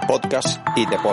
Podcast ITEPOL.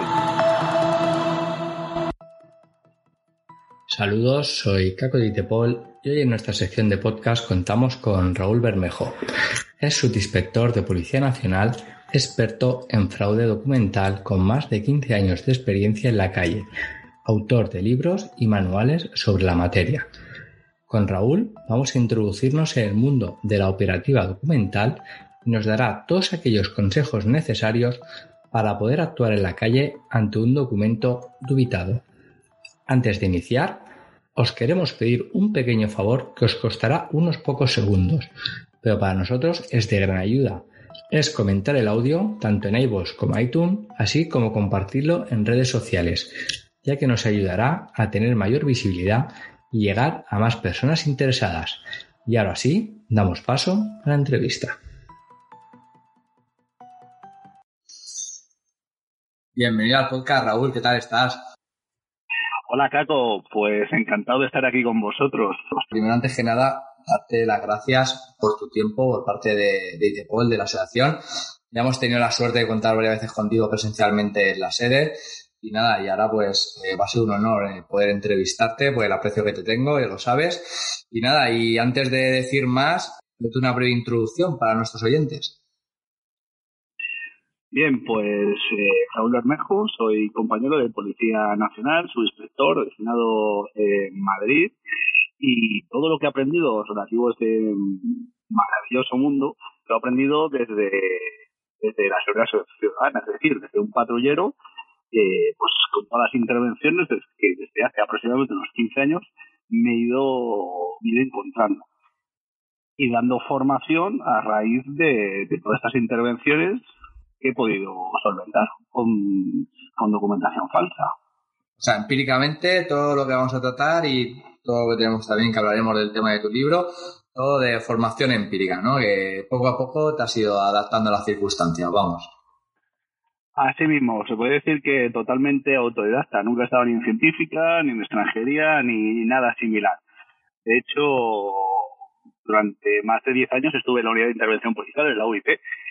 Saludos, soy Caco de ITEPOL y hoy en nuestra sección de podcast contamos con Raúl Bermejo. Es subinspector de Policía Nacional, experto en fraude documental con más de 15 años de experiencia en la calle, autor de libros y manuales sobre la materia. Con Raúl vamos a introducirnos en el mundo de la operativa documental y nos dará todos aquellos consejos necesarios para poder actuar en la calle ante un documento dubitado. Antes de iniciar, os queremos pedir un pequeño favor que os costará unos pocos segundos, pero para nosotros es de gran ayuda. Es comentar el audio tanto en iVoox como iTunes, así como compartirlo en redes sociales, ya que nos ayudará a tener mayor visibilidad y llegar a más personas interesadas. Y ahora sí, damos paso a la entrevista. Bienvenido al podcast, Raúl, ¿qué tal estás? Hola, Caco, pues encantado de estar aquí con vosotros. Primero, antes que nada, darte las gracias por tu tiempo por parte de ITEPOL, de la asociación. Ya hemos tenido la suerte de contar varias veces contigo presencialmente en la sede y nada, y ahora pues va a ser un honor poder entrevistarte por el aprecio que te tengo, ya lo sabes. Y nada, y antes de decir más, date una breve introducción para nuestros oyentes. Bien, pues Raúl Bermejo, soy compañero de Policía Nacional, subinspector, destinado en Madrid, y todo lo que he aprendido relativo a este maravilloso mundo lo he aprendido desde la seguridad ciudadana, es decir, desde un patrullero, pues con todas las intervenciones que desde hace aproximadamente unos 15 años me he ido encontrando y dando formación a raíz de todas estas intervenciones que he podido solventar con documentación falsa. O sea, empíricamente todo lo que vamos a tratar y todo lo que tenemos también, que hablaremos del tema de tu libro, todo de formación empírica, ¿no? Que poco a poco te has ido adaptando a las circunstancias, vamos. Así mismo, se puede decir que totalmente autodidacta. Nunca he estado ni en científica, ni en extranjería, ni nada similar. De hecho, durante más de 10 años estuve en la unidad de intervención policial, en la UIP,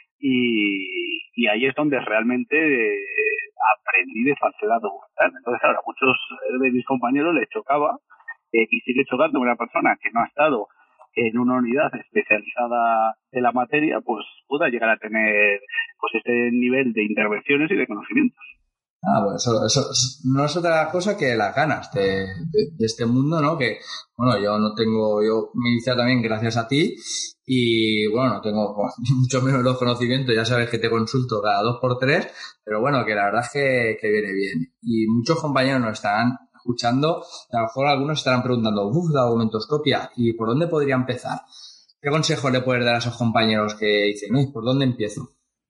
y ahí es donde realmente aprendí de falsedad documental. Entonces, ahora, a muchos de mis compañeros les chocaba, y sigue chocando una persona que no ha estado en una unidad especializada en la materia, pues pueda llegar a tener pues este nivel de intervenciones y de conocimientos. Pues eso no es otra cosa que las ganas de este mundo, ¿no? Que, bueno, yo me he iniciado también gracias a ti y, bueno, no tengo mucho menos los conocimientos, ya sabes que te consulto cada 2x3, pero bueno, que la verdad es que viene bien. Y muchos compañeros nos estarán escuchando, a lo mejor algunos estarán preguntando, la documentoscopia, ¿y por dónde podría empezar? ¿Qué consejo le puedes dar a esos compañeros que dicen, ¿por dónde empiezo?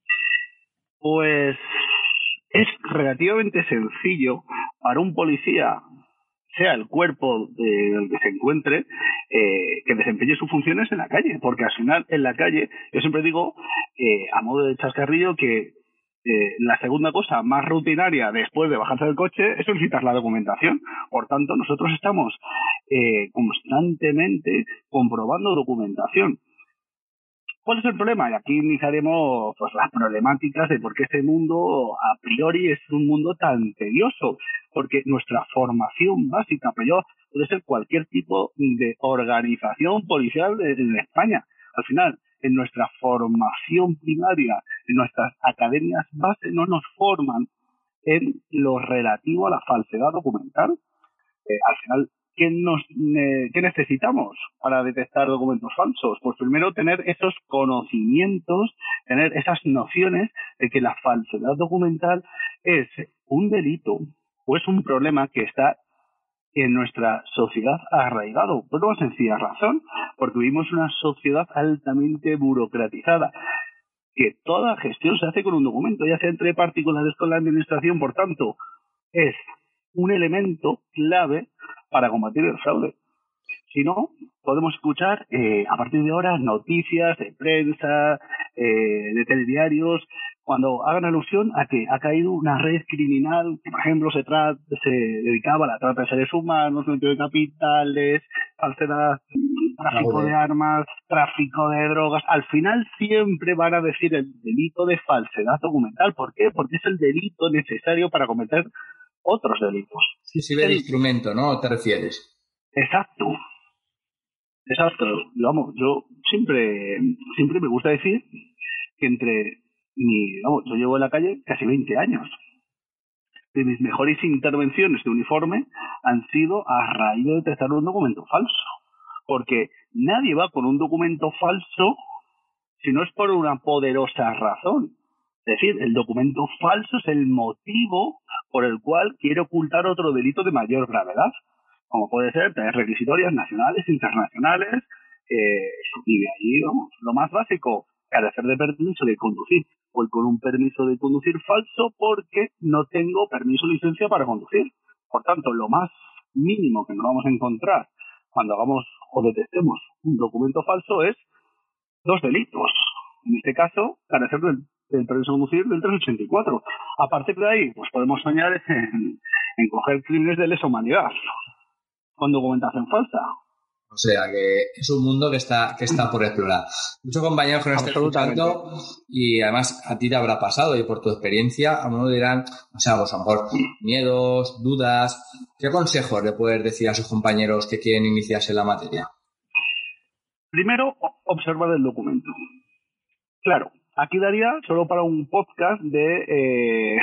Pues es relativamente sencillo para un policía, sea el cuerpo del que se encuentre, que desempeñe sus funciones en la calle, porque al final en la calle, yo siempre digo, a modo de chascarrillo, que la segunda cosa más rutinaria después de bajarse del coche es solicitar la documentación. Por tanto, nosotros estamos constantemente comprobando documentación. ¿Cuál es el problema? Y aquí iniciaremos pues las problemáticas de por qué este mundo a priori es un mundo tan tedioso. Porque nuestra formación básica, pero puede ser cualquier tipo de organización policial en España. Al final, en nuestra formación primaria, en nuestras academias base, no nos forman en lo relativo a la falsedad documental. Al final, ¿qué necesitamos para detectar documentos falsos? Pues primero tener esos conocimientos, tener esas nociones de que la falsedad documental es un delito o es un problema que está en nuestra sociedad arraigado. Por una sencilla razón, porque vivimos una sociedad altamente burocratizada, que toda gestión se hace con un documento, ya sea entre particulares con la administración. Por tanto, es un elemento clave para combatir el fraude. Si no, podemos escuchar a partir de ahora noticias de prensa, de telediarios, cuando hagan alusión a que ha caído una red criminal que, por ejemplo, se dedicaba a la trata de seres humanos, blanqueo de capitales, falsedad, tráfico de armas, tráfico de drogas. Al final siempre van a decir el delito de falsedad documental. ¿Por qué? Porque es el delito necesario para cometer otros delitos. Sí, sirve de instrumento, ¿no? ¿Te refieres? Exacto. Vamos, yo siempre me gusta decir que yo llevo en la calle casi 20 años. De mis mejores intervenciones de uniforme han sido a raíz de detectar un documento falso. Porque nadie va con un documento falso si no es por una poderosa razón. Es decir, el documento falso es el motivo por el cual quiere ocultar otro delito de mayor gravedad, como puede ser tener requisitorias nacionales, internacionales, y de ahí, vamos, lo más básico, carecer de permiso de conducir. Voy con un permiso de conducir falso porque no tengo permiso o licencia para conducir. Por tanto, lo más mínimo que nos vamos a encontrar cuando hagamos o detectemos un documento falso es 2 delitos. En este caso, carecer del permiso de conducir del 384. A partir de ahí, pues podemos soñar en coger crímenes de lesa humanidad con documentación falsa. O sea, que es un mundo que está por explorar. Muchos compañeros que nos estén escuchando, y además a ti te habrá pasado, y por tu experiencia, a uno dirán, o sea, pues a lo mejor miedos, dudas. ¿Qué consejos le puedes decir a sus compañeros que quieren iniciarse en la materia? Primero, observar el documento. Claro, aquí daría solo para un podcast de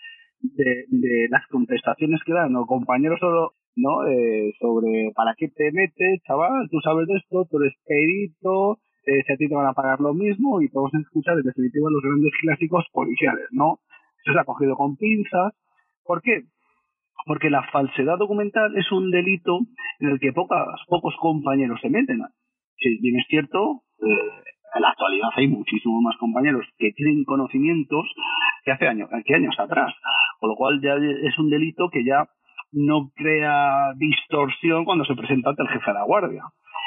las contestaciones que dan los compañeros solo, ¿no? Sobre para qué te metes, chaval, tú sabes de esto, tú eres perito, si a ti te van a pagar lo mismo, y podemos escuchar en definitiva los grandes clásicos policiales, ¿no? Eso se ha cogido con pinzas. ¿Por qué? Porque la falsedad documental es un delito en el que pocos compañeros se meten. Si bien es cierto, en la actualidad hay muchísimos más compañeros que tienen conocimientos que años atrás, con lo cual ya es un delito que ya no crea distorsión cuando se presenta ante el jefe de la guardia.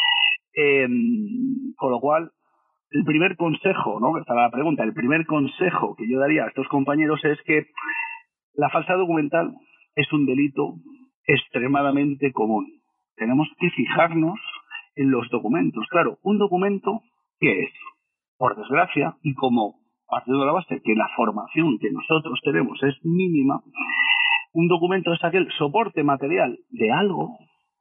Con lo cual, el primer consejo, ¿no? Esta es la pregunta. El primer consejo que yo daría a estos compañeros es que la falsedad documental es un delito extremadamente común. Tenemos que fijarnos en los documentos. Claro, un documento, ¿qué es? Por desgracia, y como partiendo de la base que la formación que nosotros tenemos es mínima, un documento es aquel soporte material de algo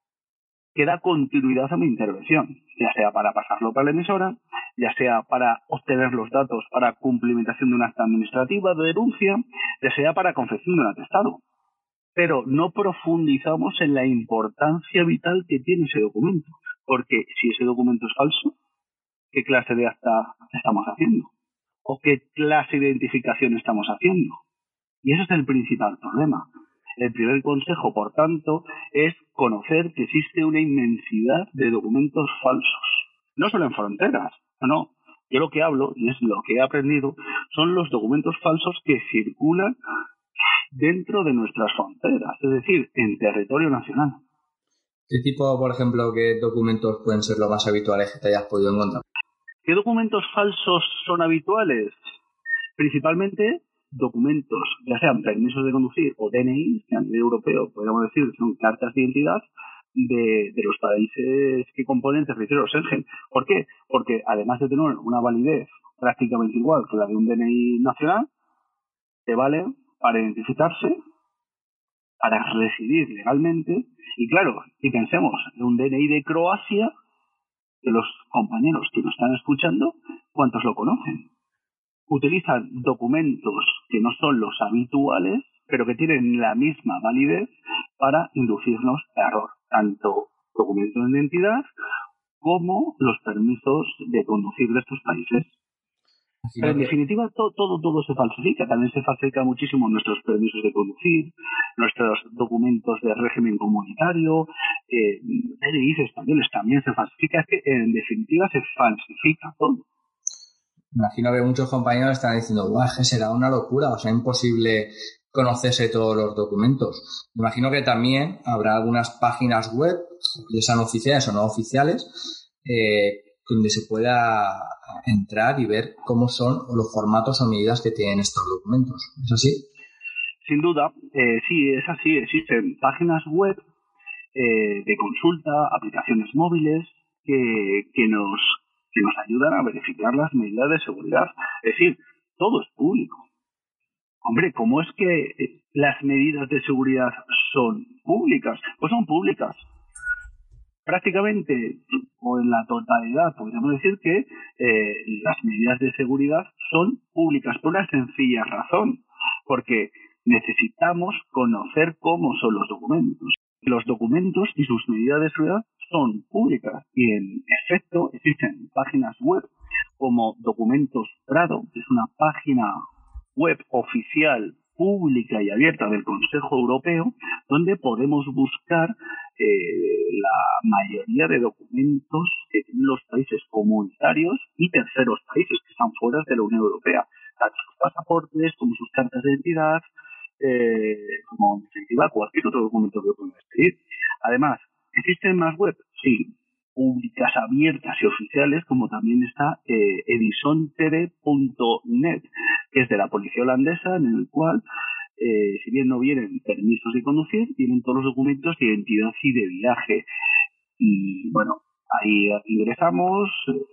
que da continuidad a mi intervención, ya sea para pasarlo para la emisora, ya sea para obtener los datos para cumplimentación de un acta administrativa de denuncia, ya sea para confección de un atestado. Pero no profundizamos en la importancia vital que tiene ese documento, porque si ese documento es falso, ¿qué clase de acta estamos haciendo? ¿O qué clase de identificación estamos haciendo? Y ese es el principal problema. El primer consejo, por tanto, es conocer que existe una inmensidad de documentos falsos. No solo en fronteras, no. Yo lo que hablo, y es lo que he aprendido, son los documentos falsos que circulan dentro de nuestras fronteras, es decir, en territorio nacional. ¿Qué tipo, por ejemplo, qué documentos pueden ser los más habituales que te hayas podido encontrar? ¿Qué documentos falsos son habituales? Principalmente documentos, ya sean permisos de conducir o DNI, que a nivel europeo podríamos decir que son cartas de identidad de los países que componen el territorio Schengen. ¿Por qué? Porque además de tener una validez prácticamente igual que la de un DNI nacional, te vale para identificarse, para residir legalmente, y claro, y pensemos en un DNI de Croacia, de los compañeros que nos están escuchando, ¿cuántos lo conocen? Utilizan documentos que no son los habituales, pero que tienen la misma validez para inducirnos a error, tanto documentos de identidad como los permisos de conducir de estos países. Pero en definitiva todo se falsifica. También se falsifica muchísimo nuestros permisos de conducir, nuestros documentos de régimen comunitario, DNIs españoles también se falsifica. Es que en definitiva se falsifica todo. Imagino que muchos compañeros están diciendo, ¡guau, que será una locura! O sea, imposible conocerse todos los documentos. Imagino que también habrá algunas páginas web, ya sean oficiales o no oficiales, que donde se pueda entrar y ver cómo son los formatos o medidas que tienen estos documentos. ¿Es así? Sin duda, sí, es así. Existen páginas web de consulta, aplicaciones móviles que nos ayudan a verificar las medidas de seguridad. Es decir, todo es público. Hombre, ¿cómo es que las medidas de seguridad son públicas? Pues son públicas. Prácticamente, o en la totalidad, podríamos decir que las medidas de seguridad son públicas por una sencilla razón, porque necesitamos conocer cómo son los documentos. Los documentos y sus medidas de seguridad son públicas y, en efecto, existen páginas web como Documentos Prado, que es una página web oficial, pública y abierta del Consejo Europeo, donde podemos buscar la mayoría de documentos que tienen los países comunitarios y terceros países que están fuera de la Unión Europea, tanto sus pasaportes como sus cartas de identidad, como en definitiva cualquier otro documento que puedan pedir. Además, ¿existen más web? Sí, públicas, abiertas y oficiales, como también está edisontv.net, que es de la policía holandesa, en el cual, si bien no vienen permisos de conducir, vienen todos los documentos de identidad y de viaje. Y bueno, ahí ingresamos,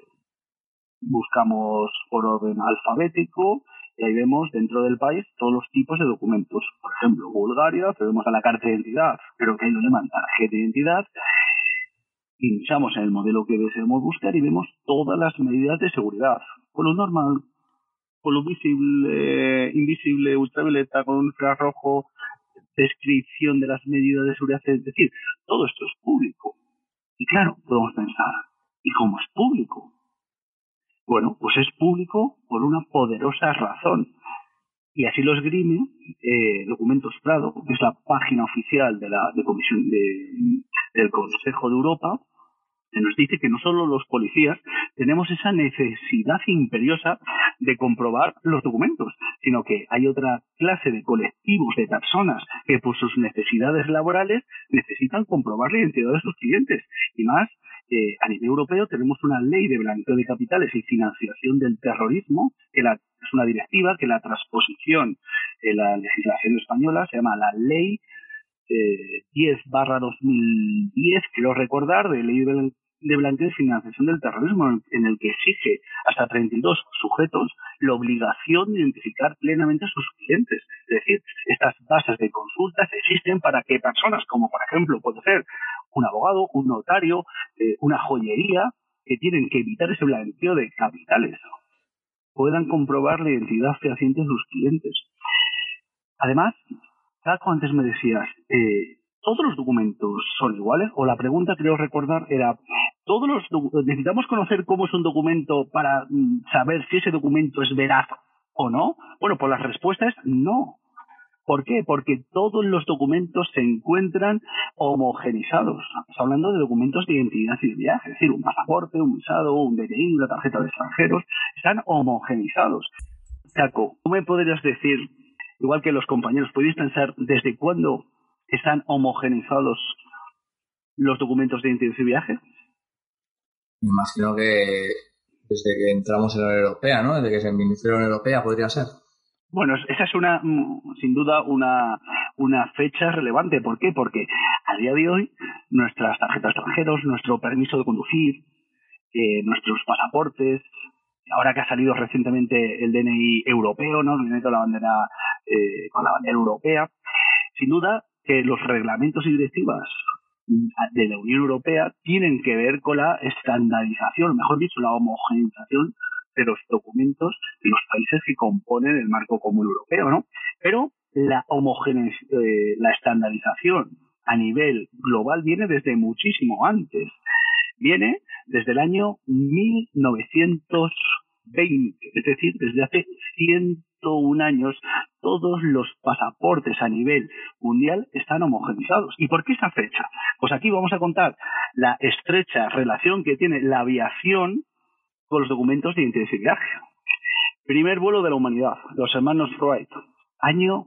buscamos por orden alfabético, y ahí vemos dentro del país todos los tipos de documentos. Por ejemplo, Bulgaria, tenemos a la carta de identidad, pero que ahí lo llaman tarjeta de identidad. Pinchamos en el modelo que deseamos buscar y vemos todas las medidas de seguridad. Color normal, color visible, invisible, ultravioleta, con infrarrojo, descripción de las medidas de seguridad. Es decir, todo esto es público. Y claro, podemos pensar, ¿y cómo es público? Bueno, pues es público por una poderosa razón. Y así lo esgrime Documentos Prado, que es la página oficial de la Comisión del Consejo de Europa, que nos dice que no solo los policías tenemos esa necesidad imperiosa de comprobar los documentos, sino que hay otra clase de colectivos, de personas, que por sus necesidades laborales necesitan comprobar la identidad de sus clientes. Y más, a nivel europeo tenemos una ley de blanqueo de capitales y financiación del terrorismo, que es una directiva que la transposición de la legislación española se llama la ley 10/2010, quiero recordar, de ley de blanqueo y financiación del terrorismo, en el que exige hasta 32 sujetos la obligación de identificar plenamente a sus clientes. Es decir, estas bases de consultas existen para que personas como, por ejemplo, puede ser un abogado, un notario, una joyería, que tienen que evitar ese blanqueo de capitales, puedan comprobar la identidad fehaciente de sus clientes. Además, Caco, antes me decías, ¿todos los documentos son iguales? O la pregunta, creo recordar, era, ¿necesitamos conocer cómo es un documento para saber si ese documento es veraz o no? Bueno, pues la respuesta es no. ¿Por qué? Porque todos los documentos se encuentran homogenizados. Estamos hablando de documentos de identidad y de viaje, es decir, un pasaporte, un visado, un DNI, una tarjeta de extranjeros, están homogenizados. Caco, ¿tú me podrías decir, igual que los compañeros, podéis pensar desde cuándo están homogenizados los documentos de identidad y viaje? Me imagino que desde que entramos en la Unión Europea, ¿no? Desde que se administró la Unión Europea, podría ser. Bueno, esa es sin duda una fecha relevante. ¿Por qué? Porque a día de hoy nuestras tarjetas de extranjeros, nuestro permiso de conducir, nuestros pasaportes, ahora que ha salido recientemente el DNI europeo, ¿no? Viene con la bandera europea. Sin duda que los reglamentos y directivas de la Unión Europea tienen que ver con la estandarización, mejor dicho, la homogeneización de los documentos de los países que componen el marco común europeo, ¿no? Pero la estandarización a nivel global viene desde muchísimo antes. Viene desde el año 1920, es decir, desde hace 101 años, todos los pasaportes a nivel mundial están homogenizados. ¿Y por qué esa fecha? Pues aquí vamos a contar la estrecha relación que tiene la aviación con los documentos de identidad y viaje. Primer vuelo de la humanidad, los hermanos Wright, año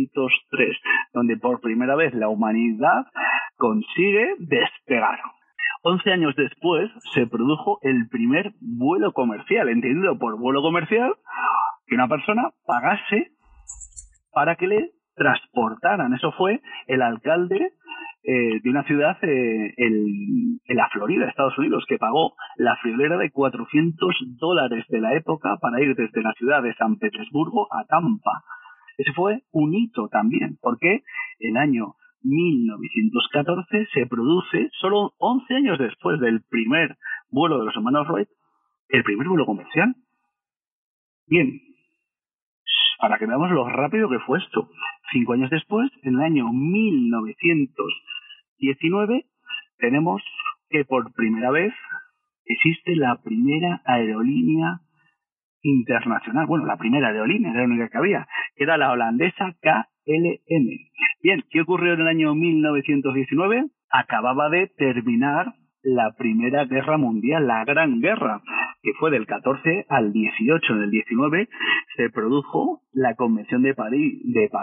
1903, donde por primera vez la humanidad consigue despegar. 11 años después se produjo el primer vuelo comercial, entendido por vuelo comercial, que una persona pagase para que le transportaran. Eso fue el alcalde de una ciudad en la Florida, Estados Unidos, que pagó la friolera de $400 de la época para ir desde la ciudad de San Petersburgo a Tampa. Ese fue un hito también, porque el año 1914 se produce, solo 11 años después del primer vuelo de los hermanos Wright, el primer vuelo comercial. Bien, para que veamos lo rápido que fue esto. 5 años después, en el año 1919, tenemos que por primera vez existe la primera aerolínea internacional. Bueno, la primera aerolínea, era la única que había, que era la holandesa KLM. Bien, ¿qué ocurrió en el año 1919? Acababa de terminar la Primera Guerra Mundial, la Gran Guerra, que fue del 14 al 18. En el 19 se produjo la Convención de París,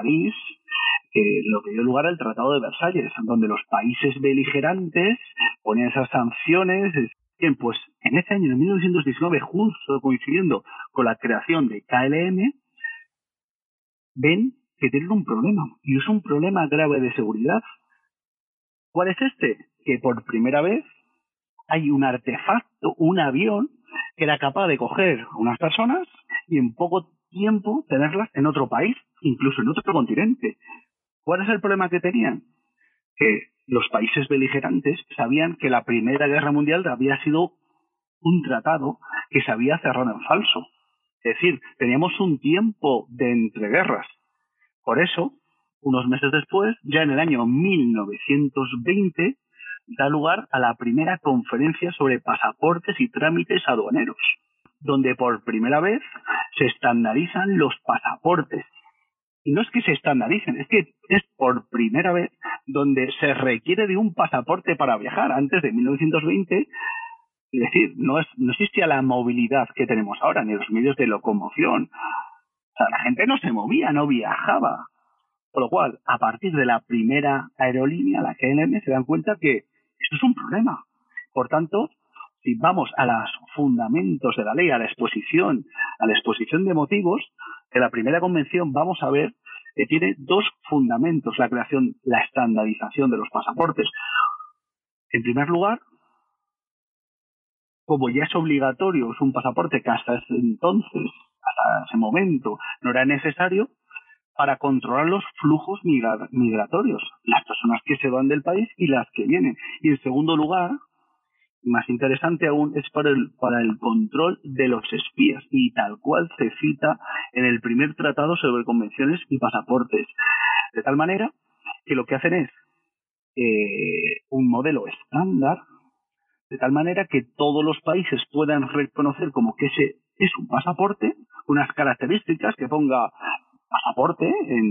lo que dio lugar al Tratado de Versalles, donde los países beligerantes ponían esas sanciones. Bien, pues en ese año, en 1919, justo coincidiendo con la creación de KLM, ven que tienen un problema, y es un problema grave de seguridad. ¿Cuál es este? Que por primera vez hay un artefacto, un avión, que era capaz de coger a unas personas y en poco tiempo tenerlas en otro país, incluso en otro continente. ¿Cuál es el problema que tenían? Que los países beligerantes sabían que la Primera Guerra Mundial había sido un tratado que se había cerrado en falso. Es decir, teníamos un tiempo de entreguerras. Por eso, unos meses después, ya en el año 1920, da lugar a la primera conferencia sobre pasaportes y trámites aduaneros, donde por primera vez se estandarizan los pasaportes. Y no es que se estandaricen, es que es por primera vez donde se requiere de un pasaporte para viajar. Antes de 1920, es decir, no existía la movilidad que tenemos ahora, ni los medios de locomoción. O sea, la gente no se movía, no viajaba. Por lo cual, a partir de la primera aerolínea, la KLM, se dan cuenta que esto es un problema. Por tanto, si vamos a los fundamentos de la ley, a la exposición de motivos de la primera convención, vamos a ver que tiene dos fundamentos la creación, la estandarización de los pasaportes. En primer lugar, como ya es obligatorio, es un pasaporte que hasta ese entonces, hasta ese momento, no era necesario, para controlar los flujos migratorios, las personas que se van del país y las que vienen. Y en segundo lugar, más interesante aún, es para el control de los espías, y tal cual se cita en el primer tratado sobre convenciones y pasaportes. De tal manera que lo que hacen es un modelo estándar, de tal manera que todos los países puedan reconocer como que ese es un pasaporte, unas características que ponga pasaporte,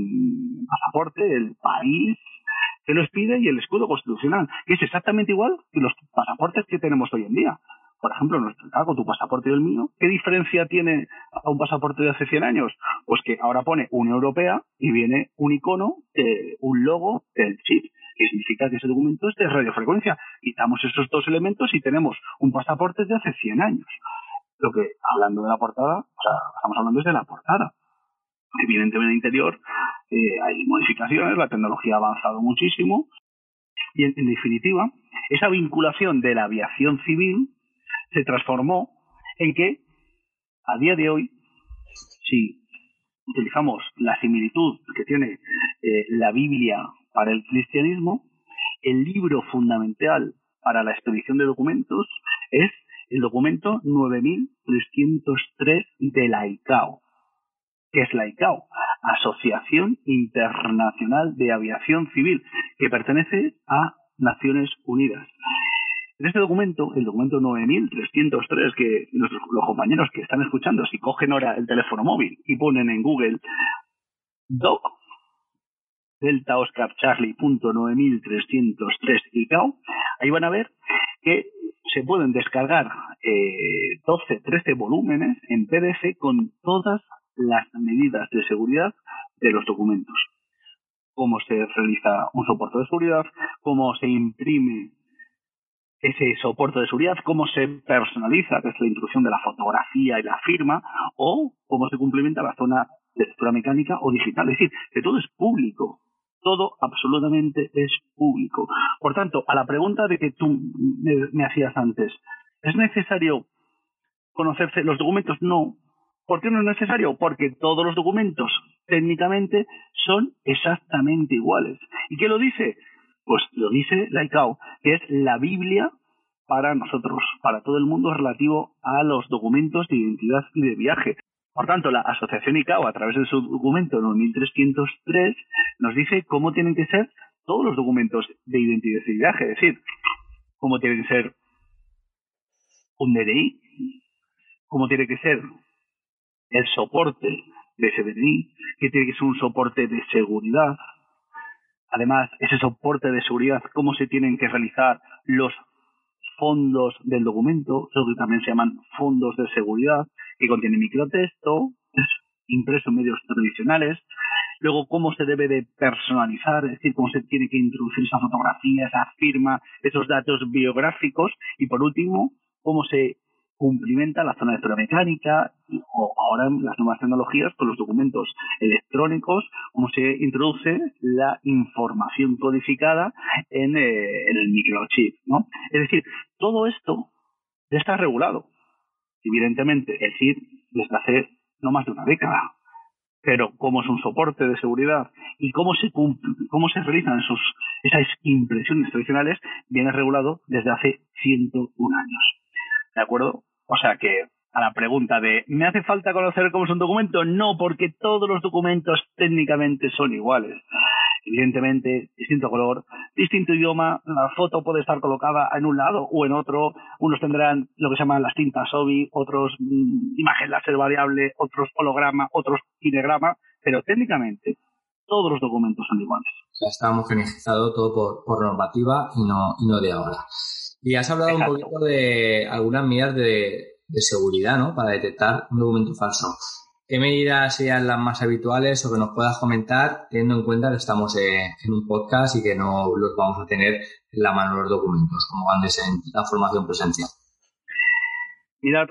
el país que los pide y el escudo constitucional, que es exactamente igual que los pasaportes que tenemos hoy en día. Por ejemplo, en nuestro caso, tu pasaporte y el mío, ¿qué diferencia tiene a un pasaporte de hace 100 años? Pues que ahora pone Unión Europea y viene un icono, un logo del chip, que significa que ese documento es de radiofrecuencia. Quitamos esos dos elementos y tenemos un pasaporte de hace 100 años. Lo que, hablando de la portada, estamos hablando de la portada. Evidentemente en el interior hay modificaciones, la tecnología ha avanzado muchísimo y en definitiva esa vinculación de la aviación civil se transformó en que a día de hoy, si utilizamos la similitud que tiene la Biblia para el cristianismo, el libro fundamental para la expedición de documentos es el documento 9303 de la ICAO. ¿Qué es la ICAO? Asociación Internacional de Aviación Civil, que pertenece a Naciones Unidas. En este documento, el documento 9303, que los compañeros que están escuchando, si cogen ahora el teléfono móvil y ponen en Google doc Delta Oscar Charlie .9303 ICAO, ahí van a ver que se pueden descargar 13 volúmenes en PDF con todas las medidas de seguridad de los documentos. Cómo se realiza un soporte de seguridad, cómo se imprime ese soporte de seguridad, cómo se personaliza, que es la introducción de la fotografía y la firma, o cómo se complementa la zona de lectura mecánica o digital. Es decir, que todo es público. Todo absolutamente es público. Por tanto, a la pregunta de que tú me hacías antes, ¿es necesario conocerse los documentos? No. ¿Por qué no es necesario? Porque todos los documentos técnicamente son exactamente iguales. ¿Y qué lo dice? Pues lo dice la ICAO, que es la Biblia para nosotros, para todo el mundo relativo a los documentos de identidad y de viaje. Por tanto, la asociación ICAO, a través de su documento 9303, nos dice cómo tienen que ser todos los documentos de identidad y viaje. Es decir, cómo tiene que ser un DNI, cómo tiene que ser el soporte de ese DNI, que tiene que ser un soporte de seguridad. Además, ese soporte de seguridad, cómo se tienen que realizar los fondos del documento, lo que también se llaman fondos de seguridad, que contienen microtexto, es impreso en medios tradicionales. Luego, cómo se debe de personalizar, es decir, cómo se tiene que introducir esa fotografía, esa firma, esos datos biográficos. Y por último, cómo se cumplimenta la zona de lectura mecánica o ahora las nuevas tecnologías con los documentos electrónicos, cómo se introduce la información codificada en el microchip, ¿no? Es decir, todo esto ya está regulado. Evidentemente, el CID desde hace no más de una década. Pero cómo es un soporte de seguridad y cómo se realizan esas impresiones tradicionales, viene regulado desde hace 101 años. ¿De acuerdo? O sea que a la pregunta de ¿me hace falta conocer cómo es un documento? No, porque todos los documentos técnicamente son iguales. Evidentemente, distinto color, distinto idioma, la foto puede estar colocada en un lado o en otro. Unos tendrán lo que se llaman las tintas OBI, otros imagen láser variable, otros holograma, otros kinegrama, pero técnicamente todos los documentos son iguales. O sea, está homogeneizado todo por normativa y no de ahora. Y has hablado un poquito de algunas medidas de seguridad, ¿no? Para detectar un documento falso. ¿Qué medidas serían las más habituales o que nos puedas comentar, teniendo en cuenta que estamos en un podcast y que no los vamos a tener en la mano los documentos, como antes en la formación presencial? Mirad,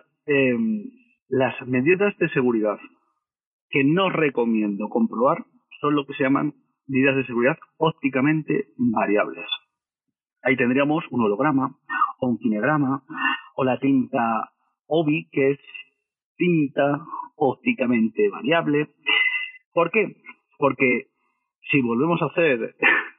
las medidas de seguridad que no recomiendo comprobar son lo que se llaman medidas de seguridad ópticamente variables. Ahí tendríamos un holograma o un kinegrama o la tinta OBI, que es tinta ópticamente variable. ¿Por qué? Porque si volvemos a hacer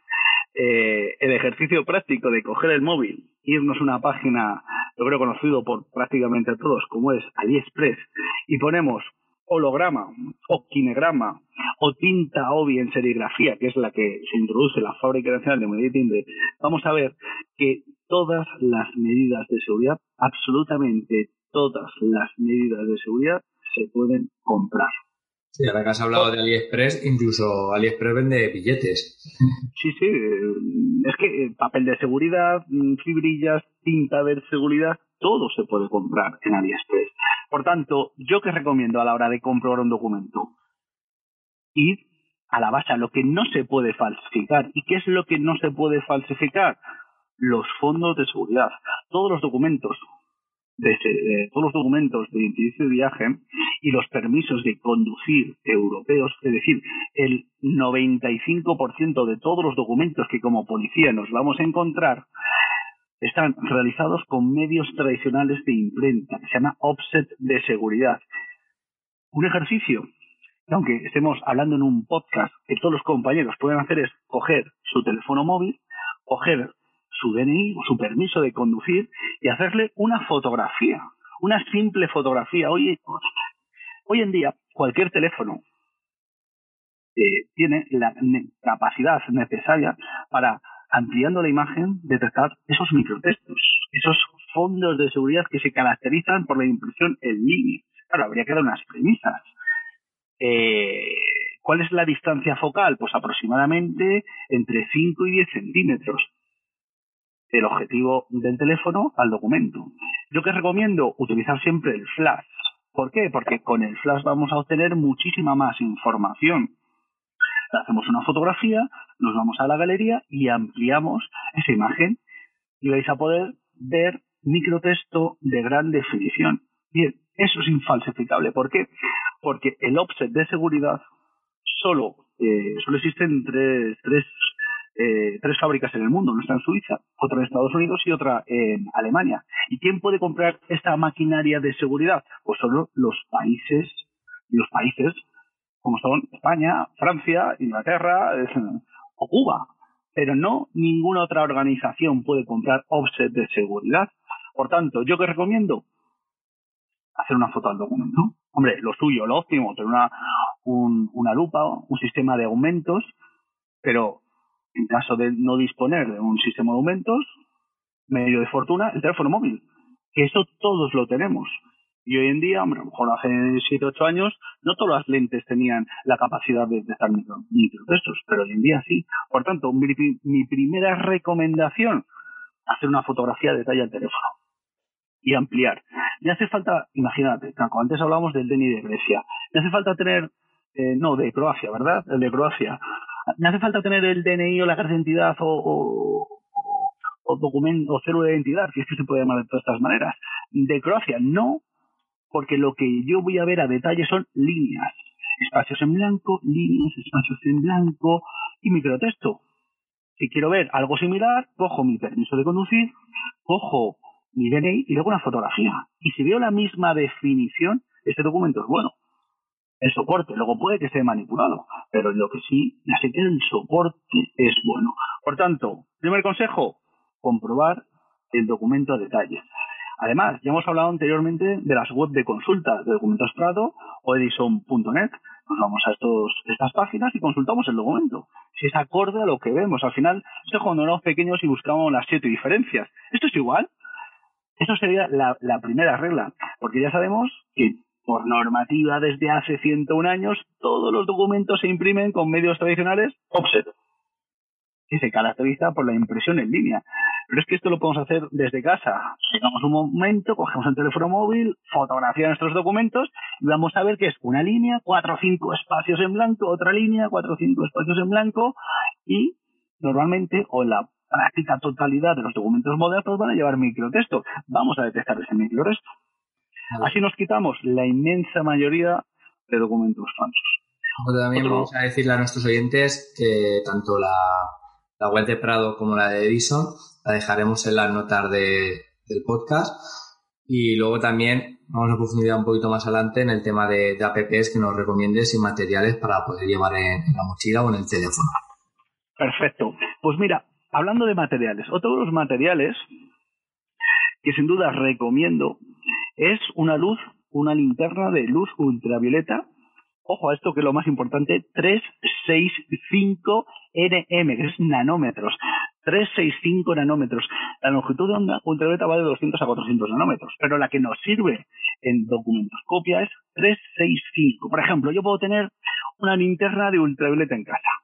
el ejercicio práctico de coger el móvil, irnos a una página, yo creo conocido por prácticamente todos, como es AliExpress, y ponemos holograma o kinegrama o tinta OBI en serigrafía, que es la que se introduce en la Fábrica Nacional de Moneda y Timbre, vamos a ver que todas las medidas de seguridad, absolutamente todas las medidas de seguridad, se pueden comprar. Sí, ahora que has hablado de AliExpress, incluso AliExpress vende billetes. Sí, es que papel de seguridad, fibrillas, tinta de seguridad, todo se puede comprar en AliExpress. Por tanto, ¿yo qué recomiendo a la hora de comprobar un documento? Ir a la base, a lo que no se puede falsificar. ¿Y qué es lo que no se puede falsificar? Los fondos de seguridad. Todos los documentos de identidad de viaje y los permisos de conducir europeos, es decir, el 95% de todos los documentos que como policía nos vamos a encontrar están realizados con medios tradicionales de imprenta, que se llama offset de seguridad. Un ejercicio que, aunque estemos hablando en un podcast, que todos los compañeros pueden hacer es coger su teléfono móvil, coger su DNI o su permiso de conducir y hacerle una fotografía, una simple fotografía. Hoy en día, cualquier teléfono tiene la capacidad necesaria para, ampliando la imagen, detectar esos microtextos, esos fondos de seguridad que se caracterizan por la impresión en línea. Claro, habría que dar unas premisas. ¿Cuál es la distancia focal? Pues aproximadamente entre 5 y 10 centímetros del objetivo del teléfono al documento. Yo que recomiendo utilizar siempre el flash. ¿Por qué? Porque con el flash vamos a obtener muchísima más información. Hacemos una fotografía, nos vamos a la galería y ampliamos esa imagen y vais a poder ver microtexto de gran definición. Bien, eso es infalsificable. ¿Por qué? Porque el offset de seguridad solo existen tres fábricas en el mundo. Una está en Suiza, otra en Estados Unidos y otra en Alemania. ¿Y quién puede comprar esta maquinaria de seguridad? Pues solo los países como son España, Francia, Inglaterra o Cuba. Pero no ninguna otra organización puede comprar offset de seguridad. Por tanto, ¿yo qué recomiendo? Hacer una foto al documento. Hombre, lo suyo, lo óptimo, tener una lupa, un sistema de aumentos, pero en caso de no disponer de un sistema de aumentos, medio de fortuna, el teléfono móvil. Que eso todos lo tenemos. Y hoy en día, hombre, a lo mejor hace 7 o 8 años, no todas las lentes tenían la capacidad de detectar microtextos, pero hoy en día sí. Por tanto, mi primera recomendación, hacer una fotografía de detalle al teléfono y ampliar. Me hace falta, imagínate, antes hablábamos del DNI de Grecia, me hace falta tener, de Croacia, ¿verdad? El de Croacia. Me hace falta tener el DNI o la carta de identidad o documento o cédula de identidad, que es que se puede llamar de todas estas maneras. De Croacia, no, porque lo que yo voy a ver a detalle son líneas, espacios en blanco, líneas, espacios en blanco y microtexto. Si quiero ver algo similar, cojo mi permiso de conducir, cojo mi DNI y luego una fotografía. Y si veo la misma definición, este documento es bueno. El soporte, luego puede que esté manipulado, pero lo que sí, ya sé que el soporte es bueno. Por tanto, primer consejo, comprobar el documento a detalle. Además, ya hemos hablado anteriormente de las web de consulta de Documentos Prado o Edison.net. Nos vamos a estas páginas y consultamos el documento. Si es acorde a lo que vemos. Al final, esto es cuando éramos pequeños y buscábamos las 7 diferencias. ¿Esto es igual? Eso sería la primera regla. Porque ya sabemos que por normativa desde hace 101 años todos los documentos se imprimen con medios tradicionales offset, que se caracteriza por la impresión en línea. Pero es que esto lo podemos hacer desde casa. Llegamos un momento, cogemos el teléfono móvil, fotografía nuestros documentos y vamos a ver que es una línea, 4 o 5 espacios en blanco, otra línea, 4 o 5 espacios en blanco y normalmente, o en la práctica totalidad de los documentos modernos, van a llevar microtexto. Vamos a detectar ese microtexto. Así nos quitamos la inmensa mayoría de documentos falsos. También vamos a decirle a nuestros oyentes que tanto la web de Prado como la de Edison la dejaremos en las notas del podcast, y luego también vamos a profundizar un poquito más adelante en el tema de apps que nos recomiendes y materiales para poder llevar en la mochila o en el teléfono. Perfecto. Pues mira, hablando de materiales, otro de los materiales que sin duda recomiendo es una linterna de luz ultravioleta. Ojo a esto, que es lo más importante, 365 nm, que es nanómetros. 365 nanómetros. La longitud de onda ultravioleta va de 200 a 400 nanómetros, pero la que nos sirve en documentoscopia es 365. Por ejemplo, yo puedo tener una linterna de ultravioleta en casa.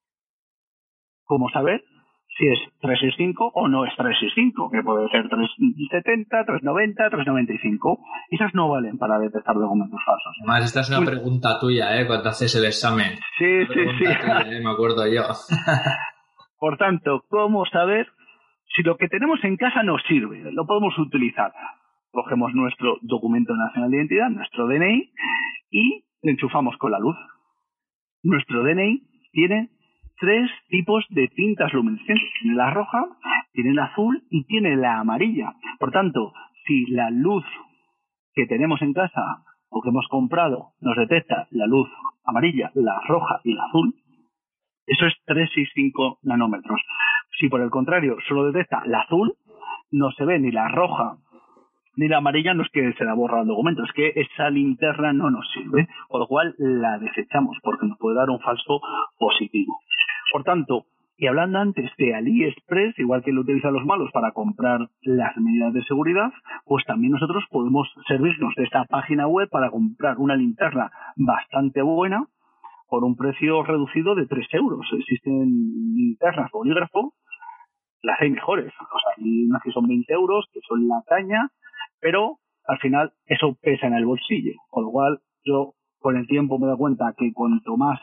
¿Cómo saber si es 365 o no es 365? Que puede ser 370, 390, 395. Esas no valen para detectar documentos falsos. Además, esta es una pregunta tuya, cuando haces el examen. Sí. Tuya, me acuerdo yo. Por tanto, ¿cómo saber si lo que tenemos en casa nos sirve? Lo podemos utilizar. Cogemos nuestro documento nacional de identidad, nuestro DNI, y le enchufamos con la luz. Nuestro DNI tiene 3 tipos de tintas luminiscentes. Tiene la roja, tiene la azul y tiene la amarilla. Por tanto, si la luz que tenemos en casa o que hemos comprado nos detecta la luz amarilla, la roja y la azul, eso es 365 nanómetros. Si por el contrario solo detecta la azul, no se ve ni la roja ni la amarilla, no es que se la borra el documento, es que esa linterna no nos sirve, por lo cual la desechamos porque nos puede dar un falso positivo. Por tanto, y hablando antes de AliExpress, igual que lo utilizan los malos para comprar las medidas de seguridad, pues también nosotros podemos servirnos de esta página web para comprar una linterna bastante buena por un precio reducido de 3 euros. Existen linternas bolígrafo, las hay mejores. O sea, hay unas que son 20 euros, que son la caña, pero al final eso pesa en el bolsillo. Con lo cual, yo con el tiempo me doy cuenta que cuanto más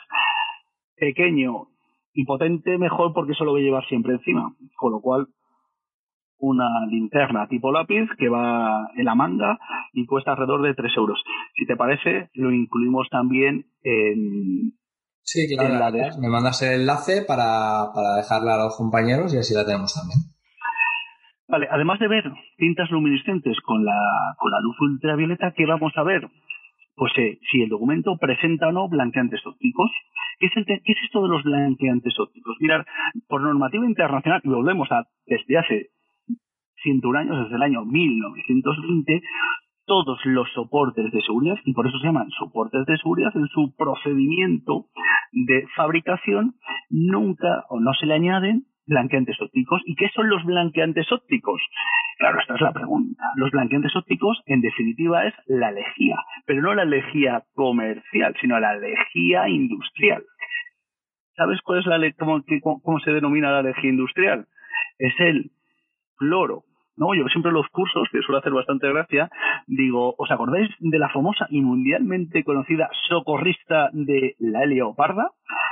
pequeño y potente, mejor, porque eso lo voy a llevar siempre encima. Con lo cual, una linterna tipo lápiz que va en la manga y cuesta alrededor de 3 euros. Si te parece, lo incluimos también en... Sí, claro, me mandas el enlace para dejarla a los compañeros y así la tenemos también. Vale, además de ver tintas luminiscentes con la luz ultravioleta, ¿qué vamos a ver? Pues si el documento presenta o no blanqueantes ópticos. ¿Qué es esto de los blanqueantes ópticos? Mirad, por normativa internacional, y volvemos desde hace 101 años, desde el año 1920, todos los soportes de seguridad, y por eso se llaman soportes de seguridad, en su procedimiento de fabricación nunca o no se le añaden blanqueantes ópticos. ¿Y qué son los blanqueantes ópticos? Claro, esta es la pregunta. Los blanqueantes ópticos, en definitiva, es la lejía, pero no la lejía comercial, sino la lejía industrial. ¿Sabes cuál es cómo se denomina la lejía industrial? Es el cloro. No, yo siempre en los cursos, que suelo hacer bastante gracia, digo, ¿os acordáis de la famosa y mundialmente conocida socorrista de la Leoparda?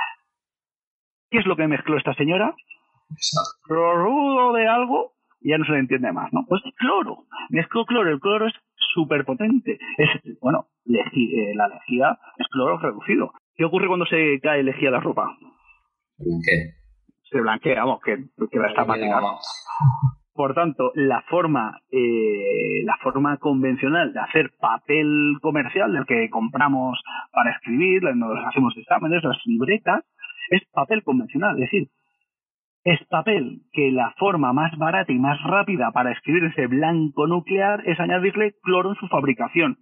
¿Qué es lo que mezcló esta señora? Cloruro de algo, y ya no se le entiende más, ¿no? Pues cloro, mezcló cloro, el cloro es súper potente. La lejía es cloro reducido. ¿Qué ocurre cuando se cae lejía a la ropa? ¿Qué? Se blanquea, vamos, que está mágica. Por tanto, la forma convencional de hacer papel comercial, del que compramos para escribir, nos hacemos exámenes, las libretas, es papel convencional, es decir, es papel que la forma más barata y más rápida para escribir ese blanco nuclear es añadirle cloro en su fabricación.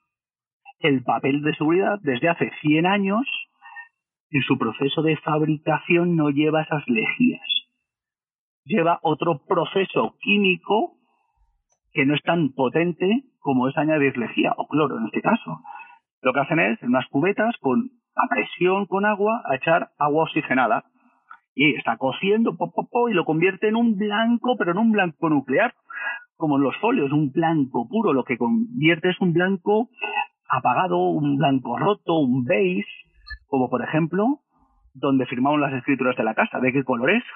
El papel de seguridad, desde hace 100 años, en su proceso de fabricación no lleva esas lejías. Lleva otro proceso químico que no es tan potente como es añadir lejía o cloro en este caso. Lo que hacen es, en unas cubetas, a presión con agua, a echar agua oxigenada. Y está cociendo y lo convierte en un blanco, pero no un blanco nuclear, como en los folios, un blanco puro. Lo que convierte es un blanco apagado, un blanco roto, un beige, como por ejemplo, donde firmamos las escrituras de la casa. ¿De qué color es?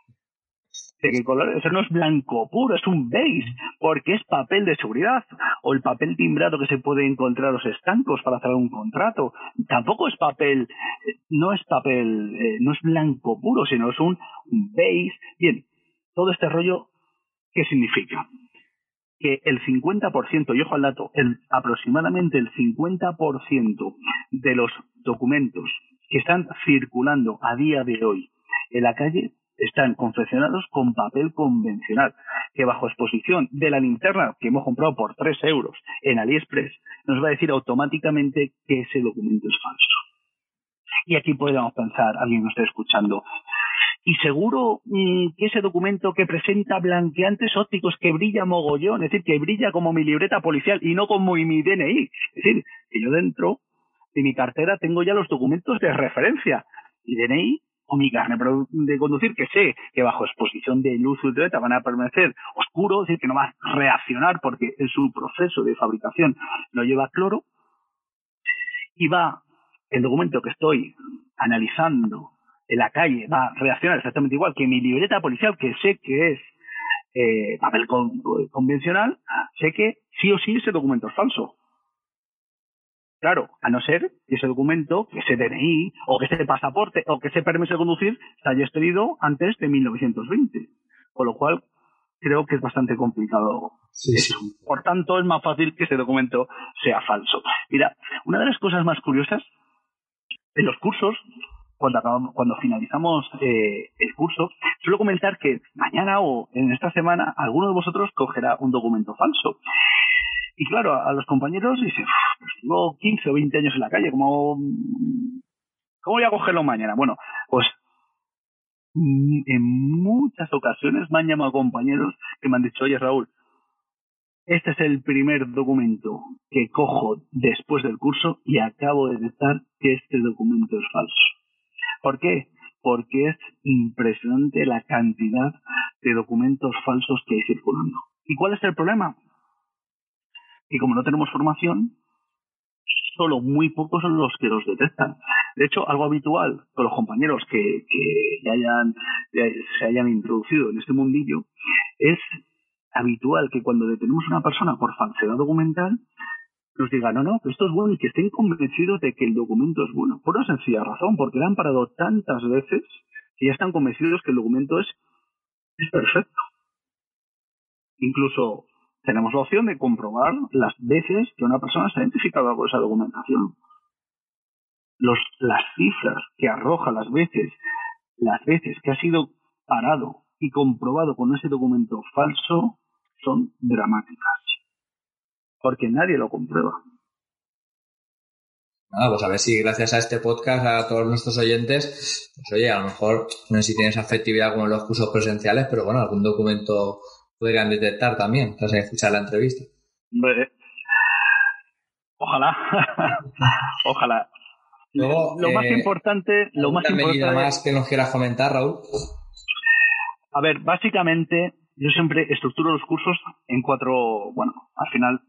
¿De qué color? Eso no es blanco puro, es un beige, porque es papel de seguridad. O el papel timbrado que se puede encontrar en los estancos para hacer un contrato. Tampoco es papel, no es blanco puro, sino es un beige. Bien, todo este rollo, ¿qué significa? Que el 50%, y ojo al dato, aproximadamente el 50% de los documentos que están circulando a día de hoy en la calle están confeccionados con papel convencional, que bajo exposición de la linterna que hemos comprado por 3 euros en AliExpress nos va a decir automáticamente que ese documento es falso. Y aquí podríamos pensar, alguien nos está escuchando, y seguro que ese documento que presenta blanqueantes ópticos que brilla mogollón, es decir, que brilla como mi libreta policial y no como mi DNI, es decir, que yo dentro de mi cartera tengo ya los documentos de referencia, mi DNI o mi carnet de conducir, que sé que bajo exposición de luz ultravioleta van a permanecer oscuros, es decir, que no va a reaccionar porque en su proceso de fabricación no lleva cloro, y el documento que estoy analizando en la calle va a reaccionar exactamente igual que mi libreta policial, que sé que es papel convencional, sé que sí o sí ese documento es falso. Claro, a no ser que ese documento, que ese DNI, o que ese pasaporte, o que ese permiso de conducir se haya expedido antes de 1920. Con lo cual, creo que es bastante complicado. Sí, sí. Por tanto, es más fácil que ese documento sea falso. Mira, una de las cosas más curiosas, en los cursos, cuando finalizamos el curso, suelo comentar que mañana o en esta semana alguno de vosotros cogerá un documento falso. Y claro, a los compañeros dicen, pues llevo 15 o 20 años en la calle, ¿cómo voy a cogerlo mañana? Bueno, pues en muchas ocasiones me han llamado compañeros que me han dicho, oye Raúl, este es el primer documento que cojo después del curso y acabo de detectar que este documento es falso. ¿Por qué? Porque es impresionante la cantidad de documentos falsos que hay circulando. ¿Y cuál es el problema? Y como no tenemos formación, solo muy pocos son los que los detectan. De hecho, algo habitual con los compañeros que se hayan introducido en este mundillo es habitual que cuando detenemos a una persona por falsedad documental nos digan, no, esto es bueno, y que estén convencidos de que el documento es bueno. Por una sencilla razón, porque le han parado tantas veces que ya están convencidos que el documento es perfecto. Incluso tenemos la opción de comprobar las veces que una persona se ha identificado con esa documentación. Las cifras que arroja las veces que ha sido parado y comprobado con ese documento falso son dramáticas, porque nadie lo comprueba. Nada, pues a ver si gracias a este podcast a todos nuestros oyentes, pues oye, a lo mejor no sé si tienes afectividad con los cursos presenciales, pero bueno, algún documento podrían detectar también tras escuchar la entrevista. Ojalá. Ojalá. Luego, lo más importante medida más que nos quieras comentar, Raúl. A ver, básicamente yo siempre estructuro los cursos en al final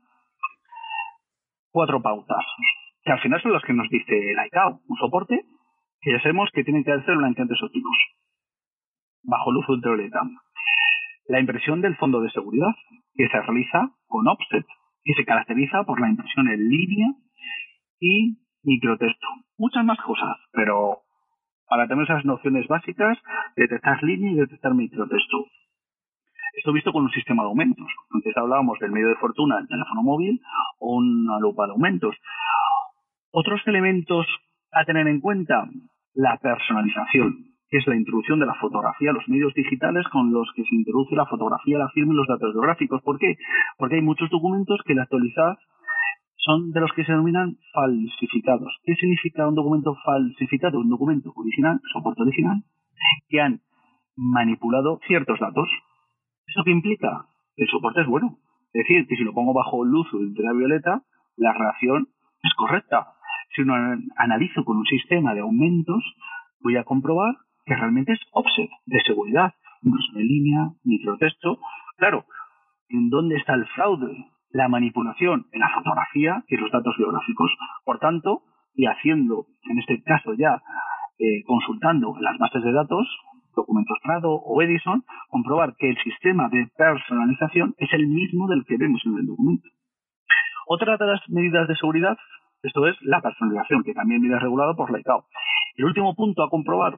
4 pautas, que al final son las que nos dice la ICAO. Un soporte que ya sabemos que tienen que hacer blanqueantes ópticos bajo luz ultravioleta. La impresión del fondo de seguridad, que se realiza con offset, que se caracteriza por la impresión en línea y microtexto. Muchas más cosas, pero para tener esas nociones básicas, detectar línea y detectar microtexto. Esto visto con un sistema de aumentos. Antes hablábamos del medio de fortuna, el teléfono móvil o una lupa de aumentos. Otros elementos a tener en cuenta, la personalización, que es la introducción de la fotografía a los medios digitales con los que se introduce la fotografía, la firma y los datos biográficos. ¿Por qué? Porque hay muchos documentos que al actualizar son de los que se denominan falsificados. ¿Qué significa un documento falsificado? Un documento original, soporte original, que han manipulado ciertos datos. ¿Eso qué implica? El soporte es bueno. Es decir, que si lo pongo bajo luz ultravioleta, la reacción es correcta. Si lo analizo con un sistema de aumentos, voy a comprobar que realmente es offset de seguridad, impresión en línea, microtexto. Claro, ¿en dónde está el fraude? La manipulación en la fotografía y los datos biográficos. Por tanto, y haciendo, en este caso ya, consultando las bases de datos, documentos Prado o Edison, comprobar que el sistema de personalización es el mismo del que vemos en el documento. Otra de las medidas de seguridad, esto es la personalización, que también viene regulado por la ICAO. El último punto a comprobar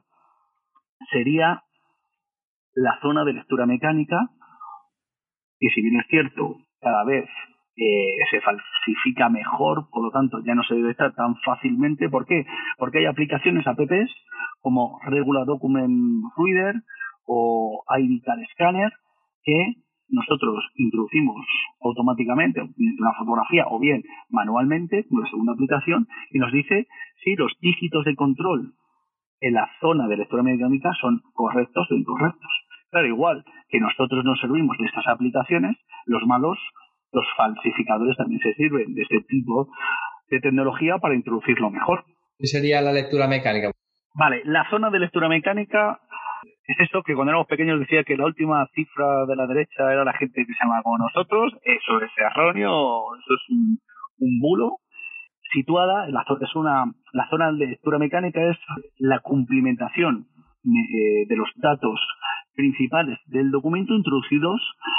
sería la zona de lectura mecánica, que si bien es cierto, cada vez se falsifica mejor, por lo tanto ya no se debe estar tan fácilmente. ¿Por qué? Porque hay aplicaciones, apps, como Regular Document Reader o ID Card Scanner, que nosotros introducimos automáticamente una fotografía o bien manualmente, una segunda aplicación, y nos dice si los dígitos de control en la zona de lectura mecánica son correctos o incorrectos. Claro, igual que nosotros nos servimos de estas aplicaciones, los falsificadores también se sirven de este tipo de tecnología para introducirlo mejor. ¿Qué sería la lectura mecánica? Vale, la zona de lectura mecánica es esto que cuando éramos pequeños decía que la última cifra de la derecha era la gente que se llama como nosotros. Eso es erróneo, eso es un bulo. Situada, la zona de lectura mecánica es la cumplimentación de los datos principales del documento introducidos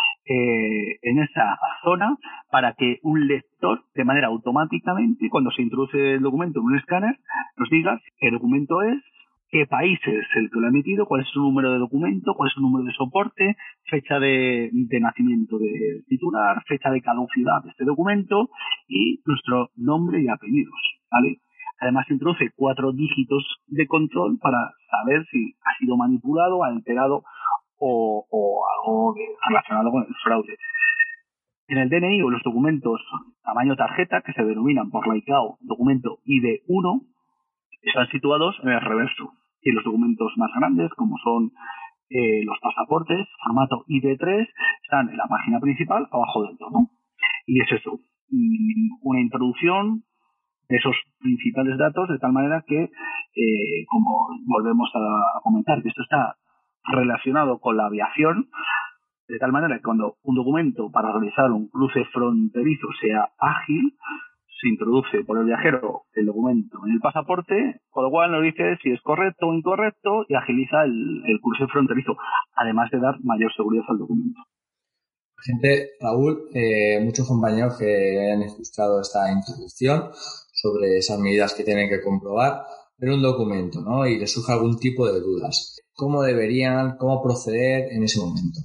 en esa zona para que un lector, de manera automáticamente, cuando se introduce el documento en un escáner, nos diga qué documento es, qué país es el que lo ha emitido, cuál es su número de documento, cuál es su número de soporte, fecha de nacimiento del titular, fecha de caducidad de este documento y nuestro nombre y apellidos, ¿vale? Además introduce 4 dígitos de control para saber si ha sido manipulado, alterado o algo relacionado con el fraude. En el DNI o los documentos tamaño tarjeta, que se denominan por la ICAO documento ID1, están situados en el reverso. Y los documentos más grandes, como son los pasaportes, formato ID3, están en la página principal, abajo del todo. Y es eso, una introducción de esos principales datos, de tal manera que, como volvemos a comentar, que esto está relacionado con la aviación, de tal manera que cuando un documento para realizar un cruce fronterizo sea ágil, se introduce por el viajero el documento en el pasaporte, con lo cual nos dice si es correcto o incorrecto y agiliza el cruce fronterizo, además de dar mayor seguridad al documento. Gente, Raúl, muchos compañeros que han escuchado esta introducción sobre esas medidas que tienen que comprobar, ver un documento, ¿no? Y les surge algún tipo de dudas. ¿Cómo proceder en ese momento?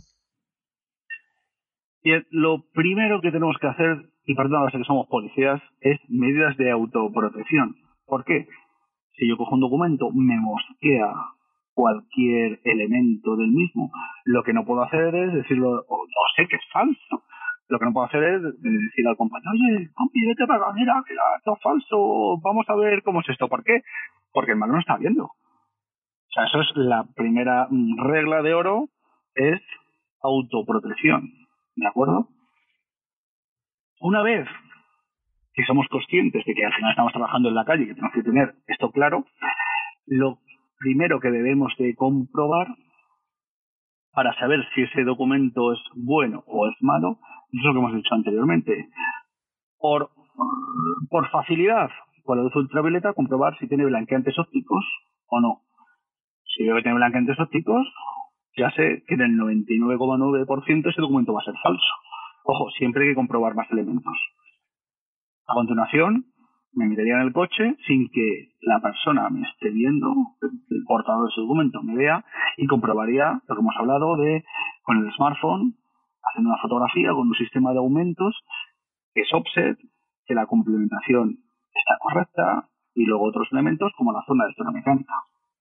Y lo primero que tenemos que hacer, y perdón, sé que somos policías, es medidas de autoprotección. ¿Por qué? Si yo cojo un documento, me mosquea cualquier elemento del mismo, lo que no puedo hacer es decirlo, o sé que es falso. Lo que no puedo hacer es decir al compañero, oye, compi, vete para acá, mira, esto es falso, vamos a ver cómo es esto. ¿Por qué? Porque el malo no está viendo. O sea, eso es la primera regla de oro, es autoprotección. ¿De acuerdo? Una vez que somos conscientes de que al final estamos trabajando en la calle y que tenemos que tener esto claro, lo primero que debemos de comprobar para saber si ese documento es bueno o es malo es lo que hemos dicho anteriormente. Por facilidad, con la luz ultravioleta, comprobar si tiene blanqueantes ópticos o no. Si veo que tiene blanqueantes ópticos, ya sé que en el 99,9% ese documento va a ser falso. Ojo, siempre hay que comprobar más elementos. A continuación, me metería en el coche sin que la persona me esté viendo, el portador de ese documento me vea, y comprobaría lo que hemos hablado de, con el smartphone, haciendo una fotografía con un sistema de aumentos, que es offset, que la complementación está correcta, y luego otros elementos como la zona de lectura mecánica.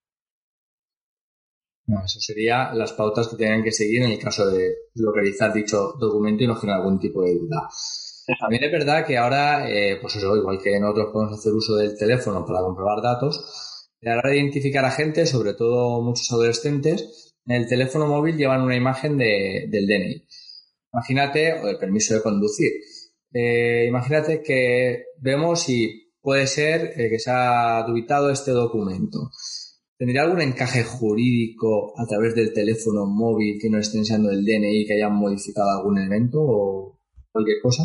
No, eso serían las pautas que tienen que seguir en el caso de localizar dicho documento y no generar algún tipo de duda. También es verdad que ahora, pues eso, igual que nosotros podemos hacer uso del teléfono para comprobar datos, a la hora de identificar a gente, sobre todo muchos adolescentes, en el teléfono móvil llevan una imagen del DNI. Imagínate, o del permiso de conducir. Imagínate que vemos si puede ser que se ha dubitado este documento. ¿Tendría algún encaje jurídico a través del teléfono móvil que nos esté enseñando el DNI, que hayan modificado algún elemento o cualquier cosa?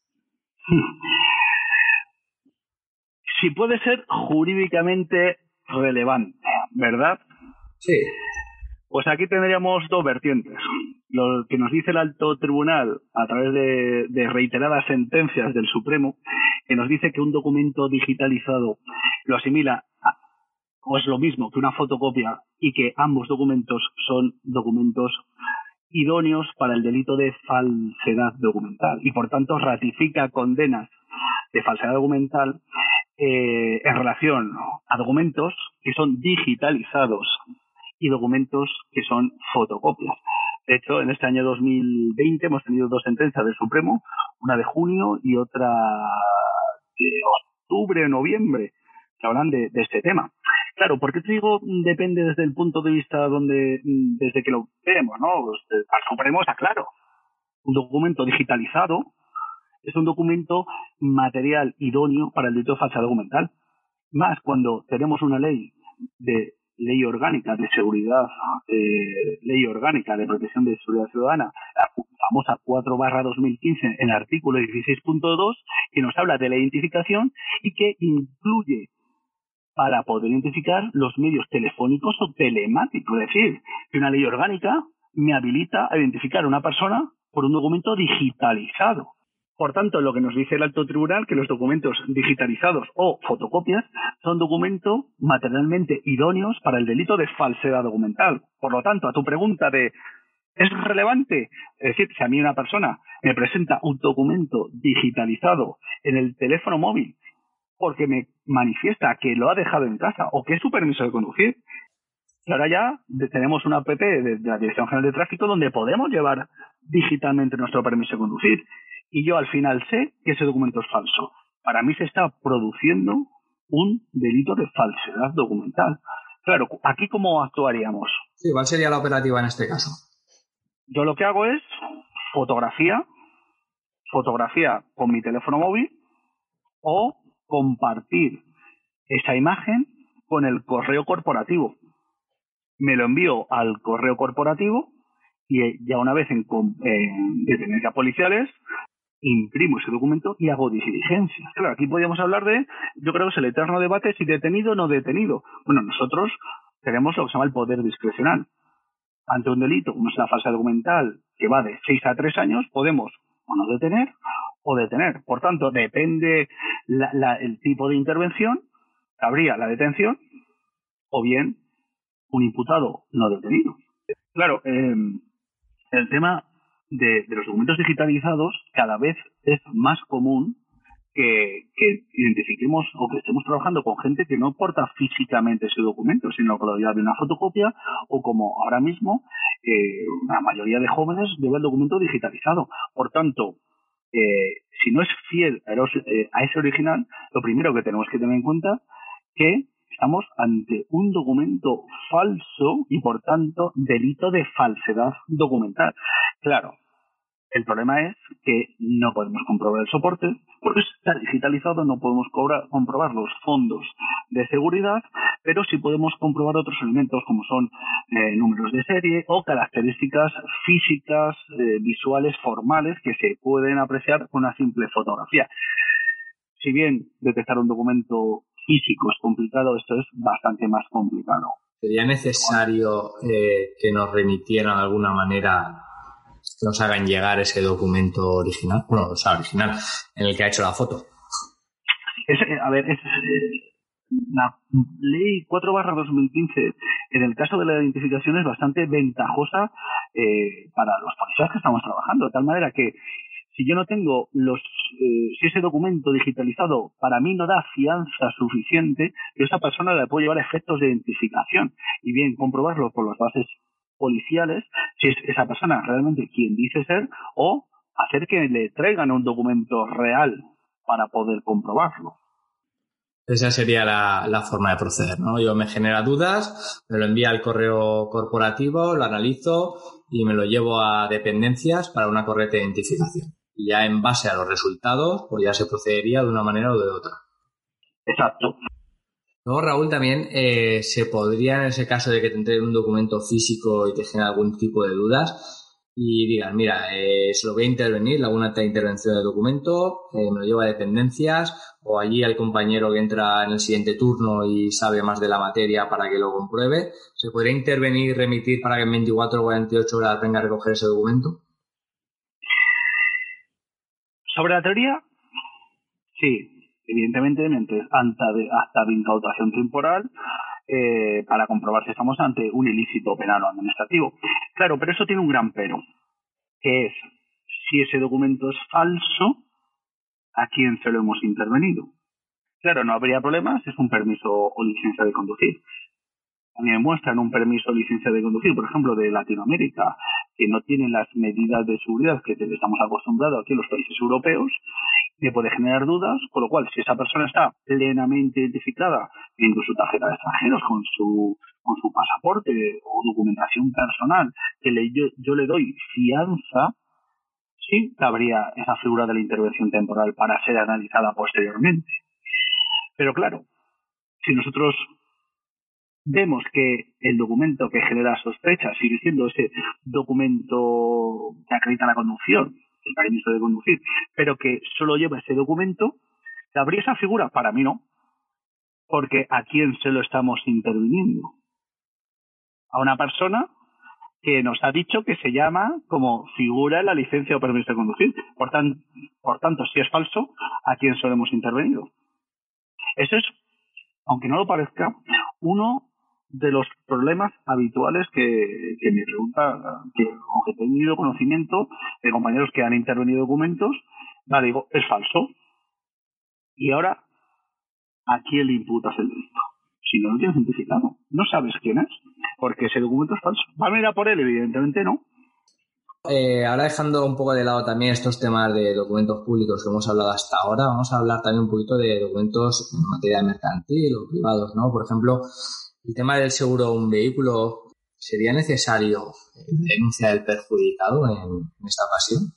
Si puede ser jurídicamente relevante, ¿verdad? Sí. Pues aquí tendríamos dos vertientes. Lo que nos dice el alto tribunal a través de reiteradas sentencias del Supremo, que nos dice que un documento digitalizado lo asimila o es lo mismo que una fotocopia y que ambos documentos son documentos idóneos para el delito de falsedad documental y por tanto ratifica condenas de falsedad documental en relación a documentos que son digitalizados y documentos que son fotocopias. De hecho, en este año 2020 hemos tenido dos sentencias del Supremo, una de junio y otra de octubre o noviembre, que hablan de este tema. Claro, ¿por qué te digo depende desde el punto de vista desde que lo vemos, ¿no? Pues, al Supremo está claro. Un documento digitalizado es un documento material idóneo para el delito de falsedad documental. Más cuando tenemos una ley ley orgánica de seguridad, ley orgánica de protección de seguridad ciudadana, la famosa 4/2015, en el artículo 16.2, que nos habla de la identificación y que incluye para poder identificar los medios telefónicos o telemáticos. Es decir, que una ley orgánica me habilita a identificar a una persona por un documento digitalizado. Por tanto, lo que nos dice el alto tribunal, que los documentos digitalizados o fotocopias son documentos materialmente idóneos para el delito de falsedad documental. Por lo tanto, a tu pregunta de ¿es relevante? Es decir, si a mí una persona me presenta un documento digitalizado en el teléfono móvil porque me manifiesta que lo ha dejado en casa o que es su permiso de conducir, y ahora ya tenemos una app de la Dirección General de Tráfico donde podemos llevar digitalmente nuestro permiso de conducir, y yo al final sé que ese documento es falso. Para mí se está produciendo un delito de falsedad documental. Claro, ¿aquí cómo actuaríamos? Sí, ¿cuál sería la operativa en este caso? Yo lo que hago es fotografía con mi teléfono móvil o compartir esa imagen con el correo corporativo. Me lo envío al correo corporativo y ya una vez en dependencias policiales imprimo ese documento y hago diligencias. Claro, aquí podríamos hablar yo creo que es el eterno debate si detenido o no detenido. Bueno, nosotros tenemos lo que se llama el poder discrecional. Ante un delito, como es la falsedad documental que va de 6 a 3 años, podemos o no detener o detener. Por tanto, depende el tipo de intervención, habría la detención o bien un imputado no detenido. Claro, el tema de los documentos digitalizados cada vez es más común que identifiquemos o que estemos trabajando con gente que no porta físicamente ese documento, sino que lo lleva una fotocopia o como ahora mismo la mayoría de jóvenes lleva el documento digitalizado. Por tanto, si no es fiel a ese original, lo primero que tenemos que tener en cuenta que estamos ante un documento falso y, por tanto, delito de falsedad documental. Claro, el problema es que no podemos comprobar el soporte, porque está digitalizado, no podemos comprobar los fondos de seguridad, pero sí podemos comprobar otros elementos como son números de serie o características físicas, visuales, formales, que se pueden apreciar con una simple fotografía. Si bien detectar un documento físico es complicado, esto es bastante más complicado. ¿Sería necesario que nos remitieran de alguna manera, que nos hagan llegar ese documento original? Bueno, o sea, original, en el que ha hecho la foto. La ley 4/2015, en el caso de la identificación, es bastante ventajosa para los policías que estamos trabajando, de tal manera que si yo no tengo si ese documento digitalizado para mí no da fianza suficiente, yo a esa persona le puedo llevar efectos de identificación y bien comprobarlo por las bases policiales si es esa persona realmente quien dice ser, o hacer que le traigan un documento real para poder comprobarlo. Esa sería la forma de proceder, ¿no? Yo me genera dudas, me lo envía al correo corporativo, lo analizo y me lo llevo a dependencias para una correcta identificación. Y ya en base a los resultados, pues ya se procedería de una manera o de otra. Exacto. Luego, Raúl, también se podría, en ese caso de que te entreguen un documento físico y te genere algún tipo de dudas, y digan, mira, se lo voy a intervenir, le hago una intervención del documento, me lo llevo a dependencias, o allí al compañero que entra en el siguiente turno y sabe más de la materia para que lo compruebe. ¿Se podría intervenir y remitir para que en 24 o 48 horas venga a recoger ese documento? Sobre la teoría, sí. Evidentemente, hasta de incautación temporal, para comprobar si estamos ante un ilícito penal o administrativo. Claro, pero eso tiene un gran pero, que es, si ese documento es falso, ¿a quién se lo hemos intervenido? Claro, no habría problema si es un permiso o licencia de conducir. A mí me muestran un permiso o licencia de conducir, por ejemplo, de Latinoamérica, que no tienen las medidas de seguridad que estamos acostumbrados aquí en los países europeos, me puede generar dudas, con lo cual, si esa persona está plenamente identificada en su tarjeta de extranjeros, con su pasaporte o documentación personal, que yo le doy fianza, sí cabría esa figura de la intervención temporal para ser analizada posteriormente. Pero claro, si nosotros vemos que el documento que genera sospecha sigue siendo ese documento que acredita la conducción, el permiso de conducir, pero que solo lleva ese documento, ¿cabría esa figura? Para mí no, porque ¿a quién se lo estamos interviniendo? A una persona que nos ha dicho que se llama como figura en la licencia o permiso de conducir. Por tanto, si es falso, ¿a quién se lo hemos intervenido? Eso es, aunque no lo parezca, uno de los problemas habituales que me pregunta, aunque he tenido conocimiento de compañeros que han intervenido documentos, digo, es falso. Y ahora, ¿a quién le imputas el delito? Si no lo tienes identificado, no sabes quién es, porque ese documento es falso. ¿Van a ir a por él? Evidentemente no. Ahora dejando un poco de lado también estos temas de documentos públicos que hemos hablado hasta ahora, vamos a hablar también un poquito de documentos en materia mercantil o privados, ¿no? Por ejemplo, el tema del seguro de un vehículo, ¿sería necesario denuncia del perjudicado en esta ocasión?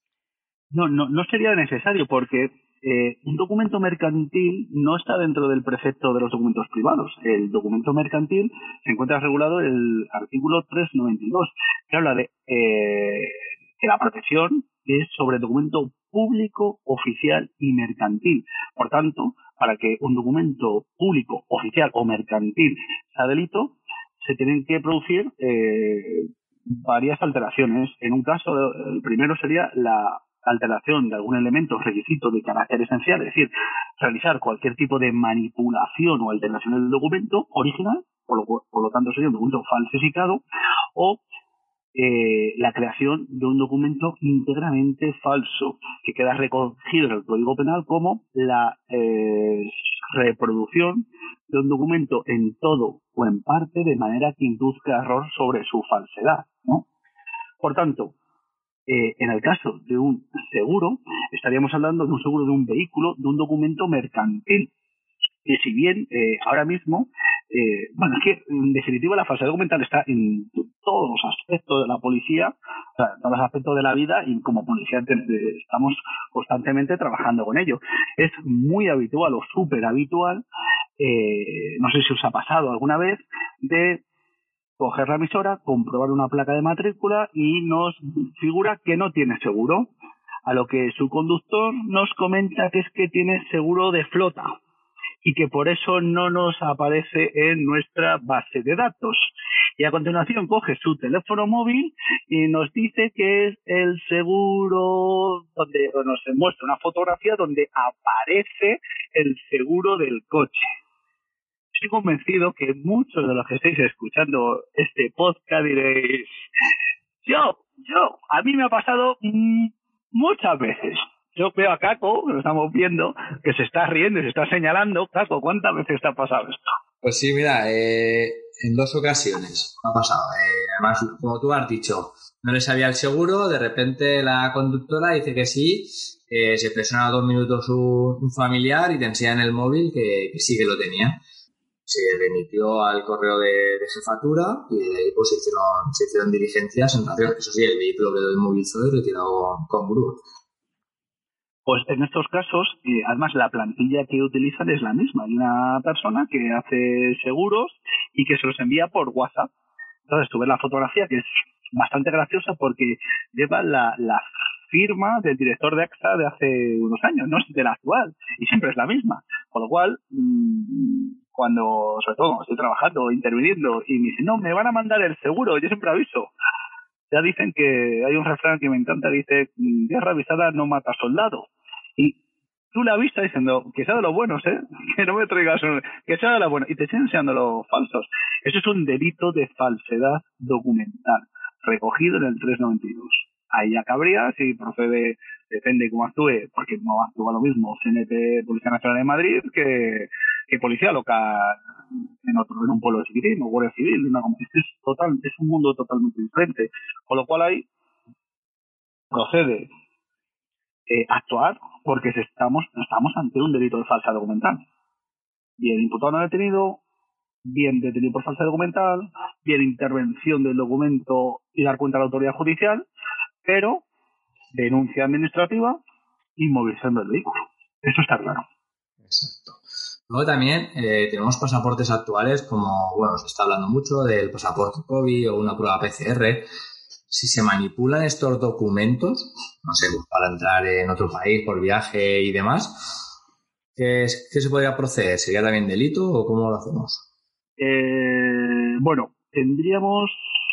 No sería necesario porque un documento mercantil no está dentro del precepto de los documentos privados. El documento mercantil se encuentra regulado en el artículo 392, que habla de que la protección es sobre documento público, oficial y mercantil. Por tanto, para que un documento público, oficial o mercantil sea delito, se tienen que producir varias alteraciones. En un caso, el primero sería la alteración de algún elemento o requisito de carácter esencial, es decir, realizar cualquier tipo de manipulación o alteración del documento original, por lo tanto sería un documento falsificado, o la creación de un documento íntegramente falso, que queda recogido en el Código Penal como la reproducción de un documento en todo o en parte de manera que induzca error sobre su falsedad, ¿no? Por tanto, en el caso de un seguro, estaríamos hablando de un seguro de un vehículo, de un documento mercantil. Y si bien ahora mismo, bueno, es que en definitiva la falsedad documental está en todos los aspectos de la policía, o sea, en todos los aspectos de la vida, y como policía estamos constantemente trabajando con ello. Es muy habitual o súper habitual, no sé si os ha pasado alguna vez, de coger la emisora, comprobar una placa de matrícula y nos figura que no tiene seguro, a lo que su conductor nos comenta que es que tiene seguro de flota y que por eso no nos aparece en nuestra base de datos. Y a continuación coge su teléfono móvil y nos dice que es el seguro, donde nos muestra una fotografía donde aparece el seguro del coche. Estoy convencido que muchos de los que estáis escuchando este podcast diréis, a mí me ha pasado muchas veces. Yo veo a Caco, que lo estamos viendo, que se está riendo y se está señalando. Caco, ¿cuántas veces te ha pasado esto? Pues sí, mira, en 2 ocasiones me ha pasado. Además, como tú has dicho, no le sabía el seguro, de repente la conductora dice que sí, se presiona 2 minutos un familiar y te enseña en el móvil que sí que lo tenía. Se remitió al correo de jefatura y de ahí pues se hicieron diligencias en relación. Eso sí, el vehículo quedó inmovilizado y retirado con grúa. Pues en estos casos, además la plantilla que utilizan es la misma. Hay una persona que hace seguros y que se los envía por WhatsApp. Entonces tú ves la fotografía, que es bastante graciosa porque lleva la firma del director de AXA de hace unos años, no es de la actual, y siempre es la misma. Con lo cual, cuando, sobre todo, estoy trabajando, interviniendo, y me dicen, no, me van a mandar el seguro, yo siempre aviso. Ya dicen que hay un refrán que me encanta, dice, guerra avisada no mata soldado. Y tú le avisas diciendo que sea de los buenos, que no me traigas, que sea de los buenos, y te siguen siendo los falsos. Eso es un delito de falsedad documental, recogido en el 392. Ahí ya cabría si procede, depende cómo actúe, porque no actúa lo mismo CNT, Policía Nacional de Madrid, que policía local en un pueblo civil o guardia civil. Es un mundo totalmente diferente. Con lo cual ahí procede actuar porque estamos ante un delito de falsedad documental. Bien imputado no detenido, bien detenido por falsedad documental, bien intervención del documento y dar cuenta a la autoridad judicial, pero denuncia administrativa inmovilizando el vehículo. Eso está claro. Exacto. Luego también tenemos pasaportes actuales como, bueno, se está hablando mucho del pasaporte COVID o una prueba PCR. Si se manipulan estos documentos, no sé, para entrar en otro país por viaje y demás, ¿qué se podría proceder? ¿Sería también delito o cómo lo hacemos? Bueno, tendríamos...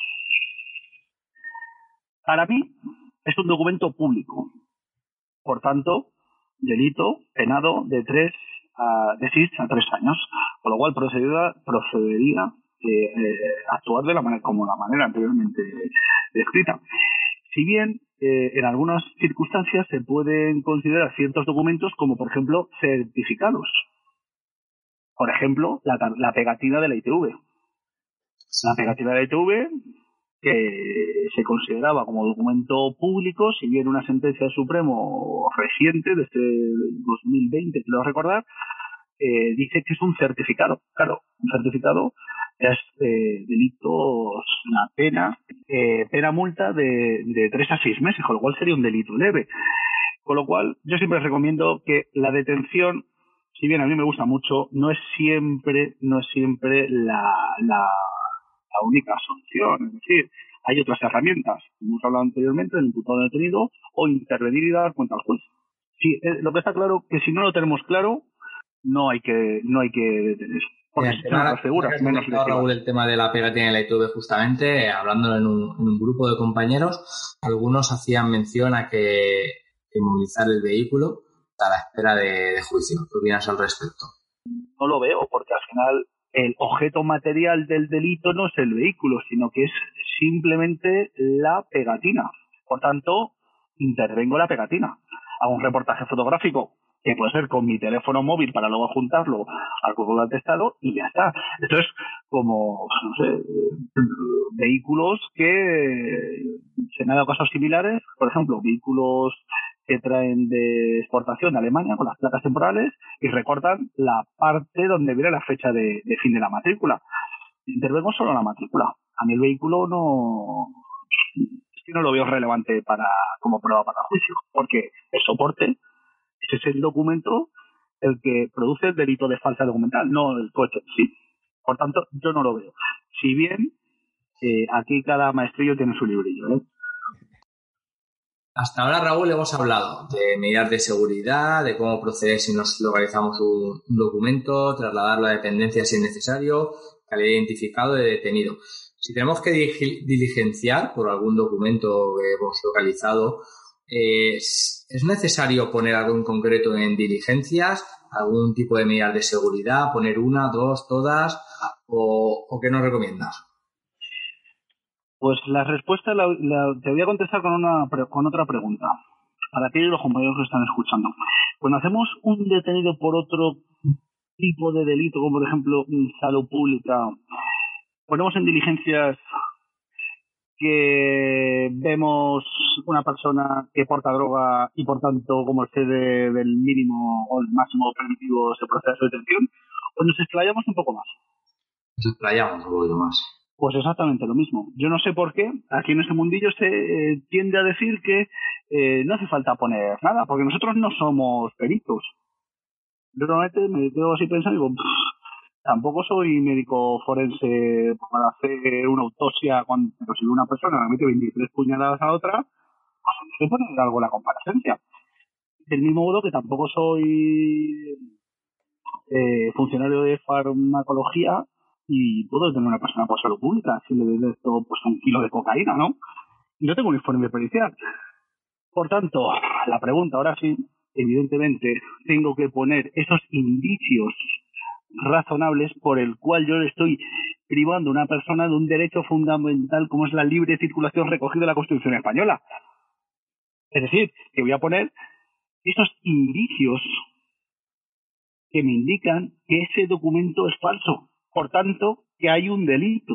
Para mí, es un documento público. Por tanto, delito penado de 6 a 3 años. Con lo cual procedería a actuar de la manera anteriormente descrita. Si bien en algunas circunstancias se pueden considerar ciertos documentos como, por ejemplo, certificados. Por ejemplo, la pegatina de la ITV. La pegatina de la ITV, que se consideraba como documento público, si bien una sentencia del Supremo reciente, desde 2020, quiero recordar, dice que es un certificado. Claro, un certificado es delitos, la pena multa de 3 a 6 meses, con lo cual sería un delito leve. Con lo cual, yo siempre recomiendo que la detención, si bien a mí me gusta mucho, no es siempre la única solución. Es decir, hay otras herramientas. Hemos hablado anteriormente del imputado detenido o intervenir y dar cuenta al juez. Sí, lo que está claro que si no lo tenemos claro, no hay que detener. porque existen otras figuras menos lesivas. Raúl, el tema de la pegatina en la ITV, justamente, hablándolo en un grupo de compañeros, algunos hacían mención a que inmovilizar el vehículo a la espera de juicio. ¿Qué opinas al respecto? No lo veo, porque al final el objeto material del delito no es el vehículo, sino que es simplemente la pegatina. Por tanto, intervengo la pegatina. Hago un reportaje fotográfico, que puede ser con mi teléfono móvil para luego juntarlo al currículum atestado y ya está. Esto es como, no sé, vehículos que se han dado casos similares, por ejemplo, vehículos que traen de exportación de Alemania con las placas temporales y recortan la parte donde viene la fecha de fin de la matrícula. Intervengo solo en la matrícula. A mí el vehículo no lo veo relevante como prueba para el juicio, porque el soporte, ese es el documento el que produce el delito de falsedad documental, no el coche, sí. Por tanto, yo no lo veo. Si bien aquí cada maestrillo tiene su librillo, ¿eh? Hasta ahora, Raúl, hemos hablado de medidas de seguridad, de cómo proceder si nos localizamos un documento, trasladarlo a dependencia si es necesario, calidad de identificado de detenido. Si tenemos que diligenciar por algún documento que hemos localizado, ¿es necesario poner algo en concreto en diligencias? ¿Algún tipo de medidas de seguridad? ¿Poner una, dos, todas? ¿O qué nos recomiendas? Pues la respuesta te voy a contestar con otra pregunta. Para ti y los compañeros que están escuchando. Cuando hacemos un detenido por otro tipo de delito, como por ejemplo salud pública, ponemos en diligencias que vemos una persona que porta droga y por tanto, como excede del mínimo o el máximo permitido, se procede a su detención, o nos explayamos un poco más. Nos explayamos un poquito más. Pues exactamente lo mismo. Yo no sé por qué aquí en este mundillo se tiende a decir que no hace falta poner nada, porque nosotros no somos peritos. Yo normalmente me quedo así pensando y digo, tampoco soy médico forense para hacer una autopsia, pero si una persona le mete 23 puñaladas a otra, pues hay que poner algo en la comparecencia. Del mismo modo que tampoco soy funcionario de farmacología y puedo tener una persona por salud pública si le doy esto pues 1 kilo de cocaína, ¿no? Y no tengo un informe pericial. Por tanto, la pregunta ahora sí, evidentemente, tengo que poner esos indicios razonables por el cual yo le estoy privando a una persona de un derecho fundamental como es la libre circulación recogido en la Constitución española. Es decir, que voy a poner esos indicios que me indican que ese documento es falso. Por tanto, que hay un delito.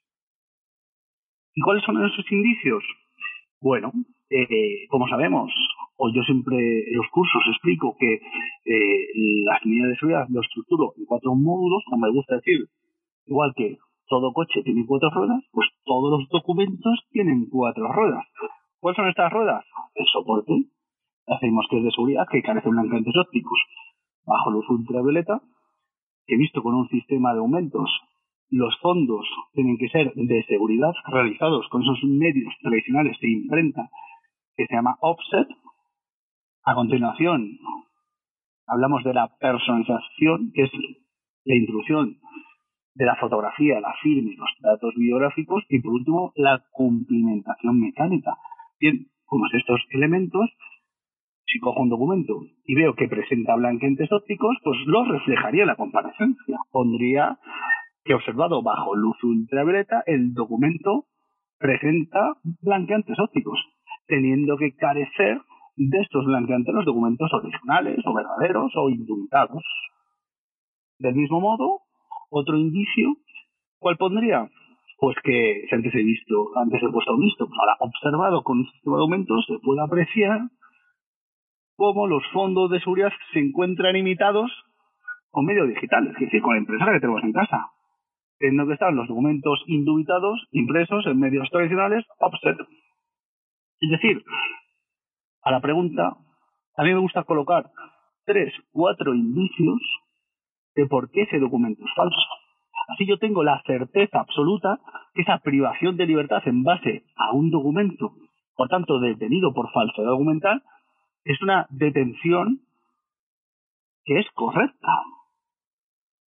¿Y cuáles son esos indicios? Bueno, como sabemos, o yo siempre en los cursos explico que las medidas de seguridad lo estructuro en 4 módulos, como me gusta decir, igual que todo coche tiene 4 ruedas, pues todos los documentos tienen 4 ruedas. ¿Cuáles son estas ruedas? El soporte. Hacemos que es de seguridad, que carece de blanqueantes ópticos bajo luz ultravioleta, que visto con un sistema de aumentos, los fondos tienen que ser de seguridad realizados con esos medios tradicionales de imprenta que se llama offset. A continuación, hablamos de la personalización, que es la introducción de la fotografía, la firma y los datos biográficos, y por último, la cumplimentación mecánica. Bien, como estos elementos, si cojo un documento y veo que presenta blanqueantes ópticos, pues los reflejaría en la comparecencia. Pondría que observado bajo luz ultravioleta, el documento presenta blanqueantes ópticos, teniendo que carecer de estos blanqueantes los documentos originales o verdaderos o indubitados. Del mismo modo, otro indicio, ¿cuál pondría? Pues que si antes he puesto visto, pues ahora observado con un sistema de aumentos se puede apreciar cómo los fondos de seguridad se encuentran imitados con medio digital, es decir, con la impresora que tenemos en casa, teniendo que estar los documentos indubitados impresos en medios tradicionales offset. Es decir, a la pregunta, a mí me gusta colocar 3, 4 indicios de por qué ese documento es falso. Así yo tengo la certeza absoluta que esa privación de libertad en base a un documento, por tanto detenido por falsedad documental, es una detención que es correcta.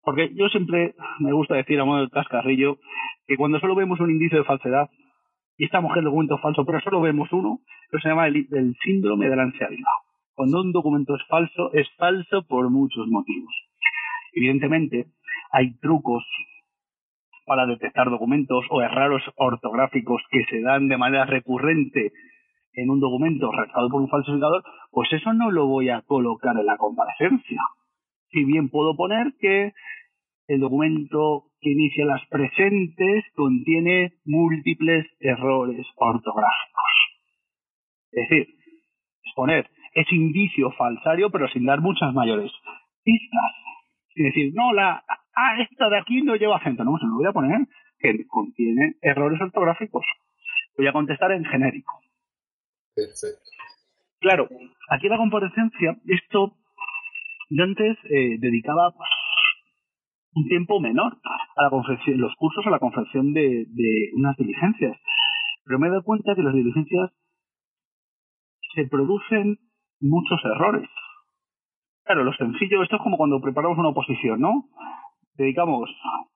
Porque yo siempre me gusta decir a modo de cascarrillo que cuando solo vemos un indicio de falsedad y estamos en el documento falso, pero solo vemos uno, eso se llama el síndrome de la ansia viva. Cuando un documento es falso por muchos motivos. Evidentemente, hay trucos para detectar documentos o errores ortográficos que se dan de manera recurrente en un documento redactado por un falsificador, pues eso no lo voy a colocar en la comparecencia. Si bien puedo poner que el documento que inicia las presentes contiene múltiples errores ortográficos. Es decir, exponer ese indicio falsario, pero sin dar muchas mayores pistas. Es decir, no, esta de aquí no lleva acento. No, se lo voy a poner que contiene errores ortográficos. Voy a contestar en genérico. Perfecto. Claro, aquí la comparecencia, esto yo antes dedicaba un tiempo menor a la confección, los cursos a la confección de unas diligencias. Pero me he dado cuenta que las diligencias se producen muchos errores. Claro, lo sencillo, esto es como cuando preparamos una oposición, ¿no? Dedicamos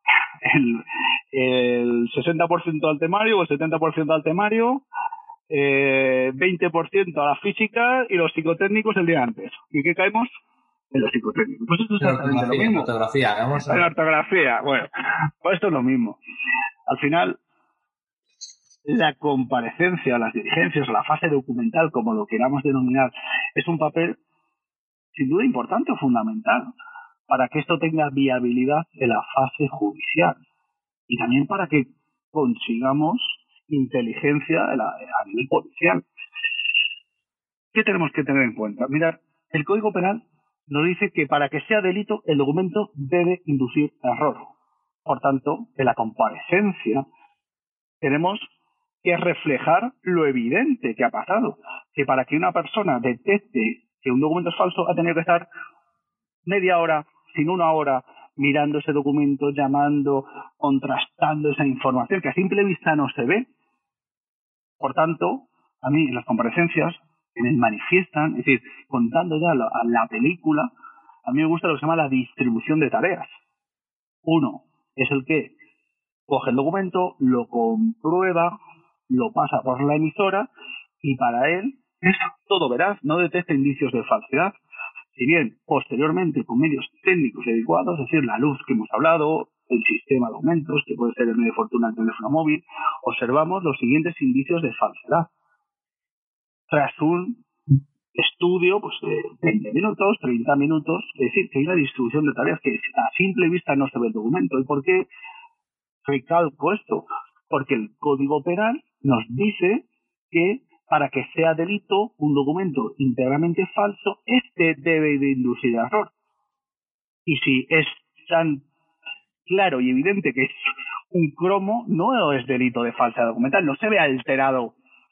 el 60% al temario o el 70% al temario, 20% a la física y los psicotécnicos el día antes. ¿Y qué caemos? En los psicotécnicos. Pues esto es exactamente lo mismo. En ortografía, bueno, pues esto es lo mismo. Al final, la comparecencia, las diligencias, la fase documental, como lo queramos denominar, es un papel sin duda importante o fundamental para que esto tenga viabilidad en la fase judicial y también para que consigamos inteligencia a nivel policial. ¿Qué tenemos que tener en cuenta? Mirad, el Código Penal nos dice que para que sea delito el documento debe inducir error. Por tanto, en la comparecencia tenemos que reflejar lo evidente que ha pasado. Que para que una persona detecte que un documento es falso ha tenido que estar media hora, sin una hora, mirando ese documento, llamando, contrastando esa información que a simple vista no se ve. Por tanto, a mí en las comparecencias me manifiestan, es decir, contando ya la película, a mí me gusta lo que se llama la distribución de tareas. Uno es el que coge el documento, lo comprueba, lo pasa por la emisora y para él es todo veraz, no detecta indicios de falsedad. Si bien, posteriormente, con medios técnicos adecuados, es decir, la luz que hemos hablado, el sistema de aumentos, que puede ser el medio de fortuna del teléfono móvil, observamos los siguientes indicios de falsedad. Tras un estudio pues de 20 minutos, 30 minutos, es decir, que hay una distribución de tareas que a simple vista no se ve el documento. ¿Y por qué recalco esto? Porque el Código Penal nos dice que para que sea delito un documento íntegramente falso, este debe de inducir error. Y si es tan claro y evidente que es un cromo, no es delito de falsedad documental, no se ve alterado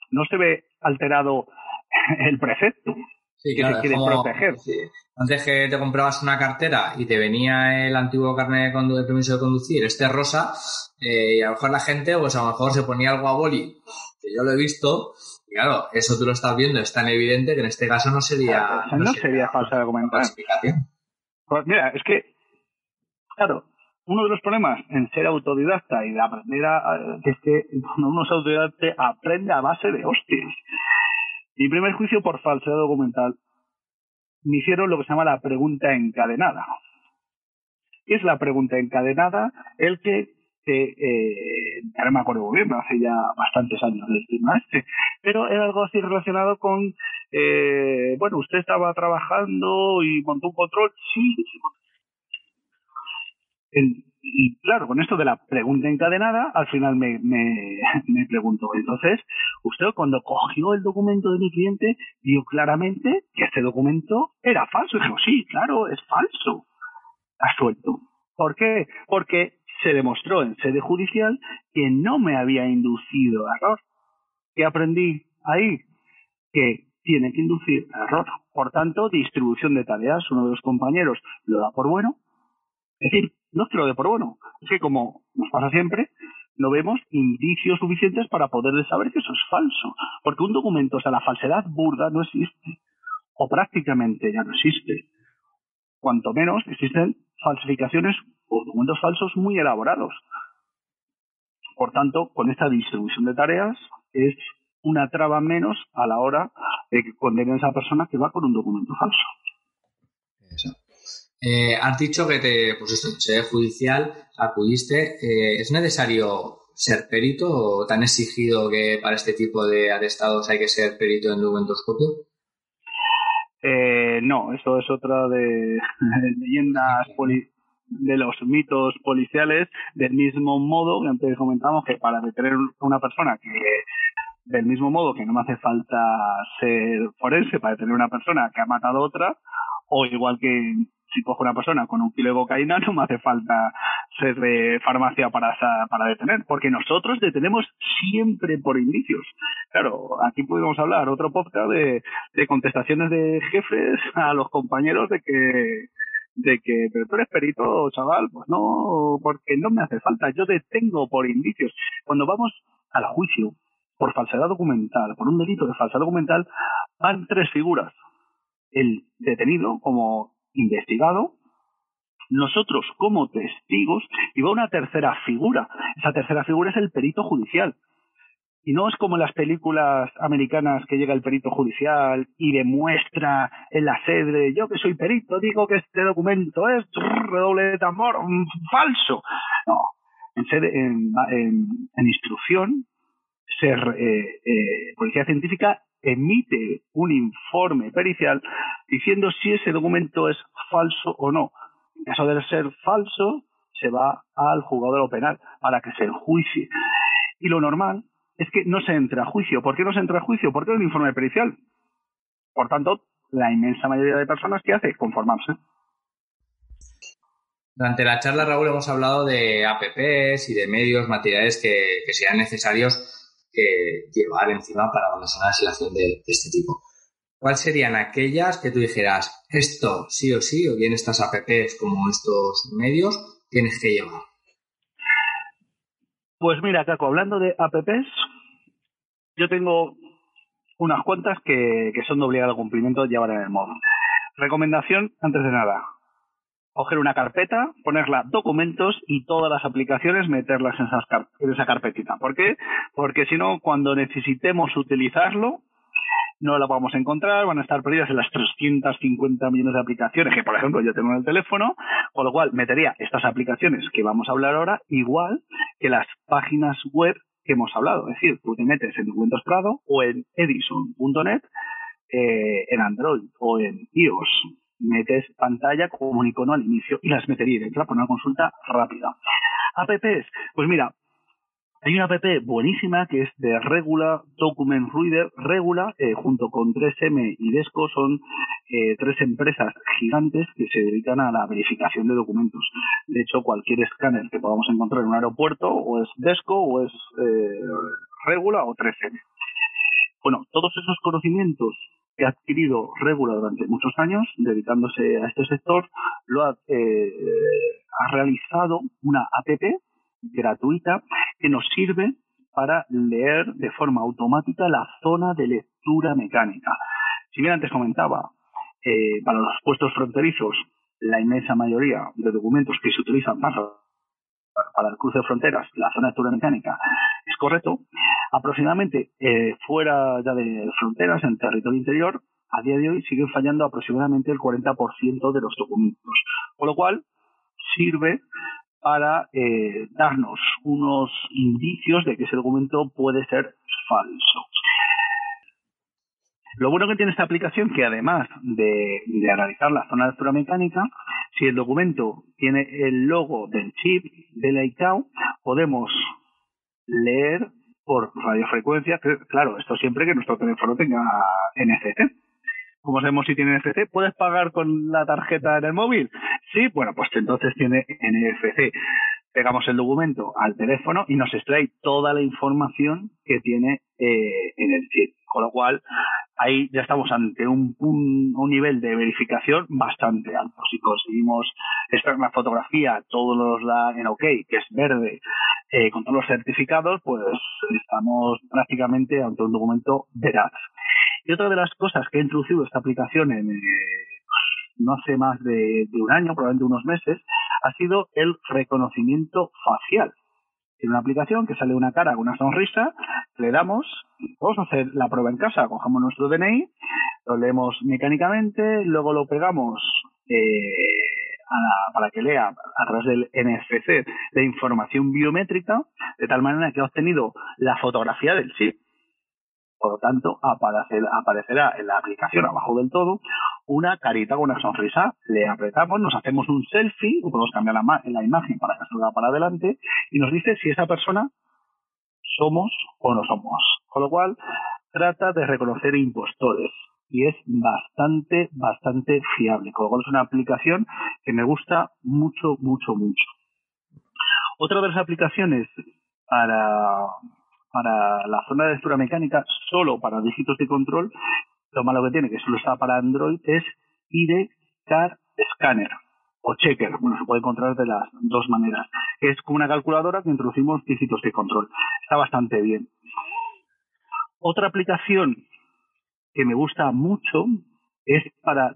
el precepto sí, que claro, se quiere proteger. Sí. Antes que te comprabas una cartera y te venía el antiguo carnet de permiso de conducir, este rosa, y a lo mejor la gente, pues a lo mejor se ponía algo a boli, que yo lo he visto, y claro, eso tú lo estás viendo, es tan evidente que en este caso no sería... No sería falsa documental. Pues mira, es que, claro, uno de los problemas en ser autodidacta y de aprender es que cuando uno es autodidacta aprende a base de hostias. Mi primer juicio por falsedad documental me hicieron lo que se llama la pregunta encadenada. ¿Qué es la pregunta encadenada? El que, ya no me acuerdo muy bien, hace ya bastantes años del tema pero era algo así relacionado con, bueno, usted estaba trabajando y montó un control. Sí. Y claro, con esto de la pregunta encadenada, al final me preguntó, entonces, usted cuando cogió el documento de mi cliente, vio claramente que este documento era falso. Y dijo, sí, claro, es falso. Absuelto. ¿Por qué? Porque se demostró en sede judicial que no me había inducido a error. ¿Qué aprendí ahí? Que tiene que inducir a error. Por tanto, distribución de tareas. Uno de los compañeros lo da por bueno. Es decir, no es que lo dé por bueno, es que como nos pasa siempre, no vemos indicios suficientes para poder saber que eso es falso. Porque un documento, o sea, la falsedad burda no existe, o prácticamente ya no existe. Cuanto menos existen falsificaciones o documentos falsos muy elaborados. Por tanto, con esta distribución de tareas es una traba menos a la hora de que condenen a esa persona que va con un documento falso. Eso. Has dicho que pues esto, en sede judicial acudiste. ¿Es necesario ser perito o te han exigido que para este tipo de atestados hay que ser perito en documentoscopio? No, eso es otra de leyendas de los mitos policiales, del mismo modo que antes comentamos que para detener a una persona del mismo modo que no me hace falta ser forense para detener a una persona que ha matado a otra, o igual que si cojo una persona con 1 kilo de cocaína no me hace falta ser de farmacia para detener, porque nosotros detenemos siempre por indicios. Claro, aquí podemos hablar otro podcast de contestaciones de jefes a los compañeros de que pero tú eres perito, chaval. Pues no, porque no me hace falta, yo detengo por indicios. Cuando vamos al juicio por falsedad documental, por un delito de falsedad documental, van 3 figuras: el detenido como investigado, nosotros como testigos, y va una tercera figura. Esa tercera figura es el perito judicial. Y no es como en las películas americanas que llega el perito judicial y demuestra en la sede: yo que soy perito digo que este documento es redoble de tambor, falso. No, en instrucción, Policía Científica emite un informe pericial diciendo si ese documento es falso o no. En caso de ser falso, se va al juzgado de lo penal para que se enjuicie. Y lo normal es que no se entre a juicio. ¿Por qué no se entra a juicio? Porque es un informe pericial. Por tanto, la inmensa mayoría de personas, ¿qué hace? Conformarse. Durante la charla, Raúl, hemos hablado de APPs y de medios, materiales que sean necesarios llevar encima para cuando sea una situación de este tipo. ¿Cuáles serían aquellas que tú dijeras, esto sí o sí, o bien estas APPs como estos medios, tienes que llevar? Pues mira, Caco, hablando de APPs, yo tengo unas cuantas que son de obligado cumplimiento llevar en el móvil. Recomendación, antes de nada: coger una carpeta, ponerla documentos y todas las aplicaciones meterlas en esa carpetita. ¿Por qué? Porque si no, cuando necesitemos utilizarlo, no la vamos a encontrar, van a estar perdidas en las 350 millones de aplicaciones que, por ejemplo, yo tengo en el teléfono, con lo cual metería estas aplicaciones que vamos a hablar ahora igual que las páginas web que hemos hablado. Es decir, tú te metes en Documentos Prado o en edison.net, en Android o en iOS, metes pantalla como un icono al inicio y las metería dentro para una consulta rápida. APPs, pues mira, hay una app buenísima que es de Regula Document Reader. Regula, junto con 3M y Desco, son 3 empresas gigantes que se dedican a la verificación de documentos. De hecho, cualquier escáner que podamos encontrar en un aeropuerto, o es Desco, o es Regula, o 3M. Bueno, todos esos conocimientos que ha adquirido Regula durante muchos años, dedicándose a este sector, ha realizado una app gratuita que nos sirve para leer de forma automática la zona de lectura mecánica. Si bien antes comentaba, para los puestos fronterizos, la inmensa mayoría de documentos que se utilizan para el cruce de fronteras, la zona de lectura mecánica, es correcto. Aproximadamente fuera ya de fronteras, en territorio interior, a día de hoy siguen fallando aproximadamente el 40% de los documentos, con lo cual sirve para darnos unos indicios de que ese documento puede ser falso. Lo bueno que tiene esta aplicación, que además de analizar la zona de lectura mecánica, si el documento tiene el logo del chip del ICAO, podemos leer por radiofrecuencia, claro, esto siempre que nuestro teléfono tenga NFC. ¿Cómo sabemos si tiene NFC? ¿Puedes pagar con la tarjeta en el móvil? Sí, bueno, pues entonces tiene NFC. Pegamos el documento al teléfono y nos extrae toda la información que tiene en el chip. Con lo cual, ahí ya estamos ante un nivel de verificación bastante alto. Si conseguimos extraer una fotografía, todos los da en OK, que es verde, con todos los certificados, pues estamos prácticamente ante un documento veraz. Y otra de las cosas que ha introducido esta aplicación no hace más de un año, probablemente unos meses, ha sido el reconocimiento facial. Tiene una aplicación que sale una cara con una sonrisa, le damos, vamos a hacer la prueba en casa, cogemos nuestro DNI, lo leemos mecánicamente, luego lo pegamos para que lea a través del NFC de información biométrica, de tal manera que ha obtenido la fotografía del chip. Por lo tanto, aparecerá en la aplicación abajo del todo una carita con una sonrisa. Le apretamos, nos hacemos un selfie, o podemos cambiar la imagen para que salga para adelante, y nos dice si esa persona somos o no somos. Con lo cual, trata de reconocer impostores y es bastante fiable. Con lo cual, es una aplicación que me gusta mucho. Otra de las aplicaciones para la zona de lectura mecánica, solo para dígitos de control, lo malo que tiene, que solo está para Android, es ID Card Scanner o Checker. Bueno, se puede encontrar de las dos maneras. Es como una calculadora que introducimos dígitos de control. Está bastante bien. Otra aplicación que me gusta mucho es para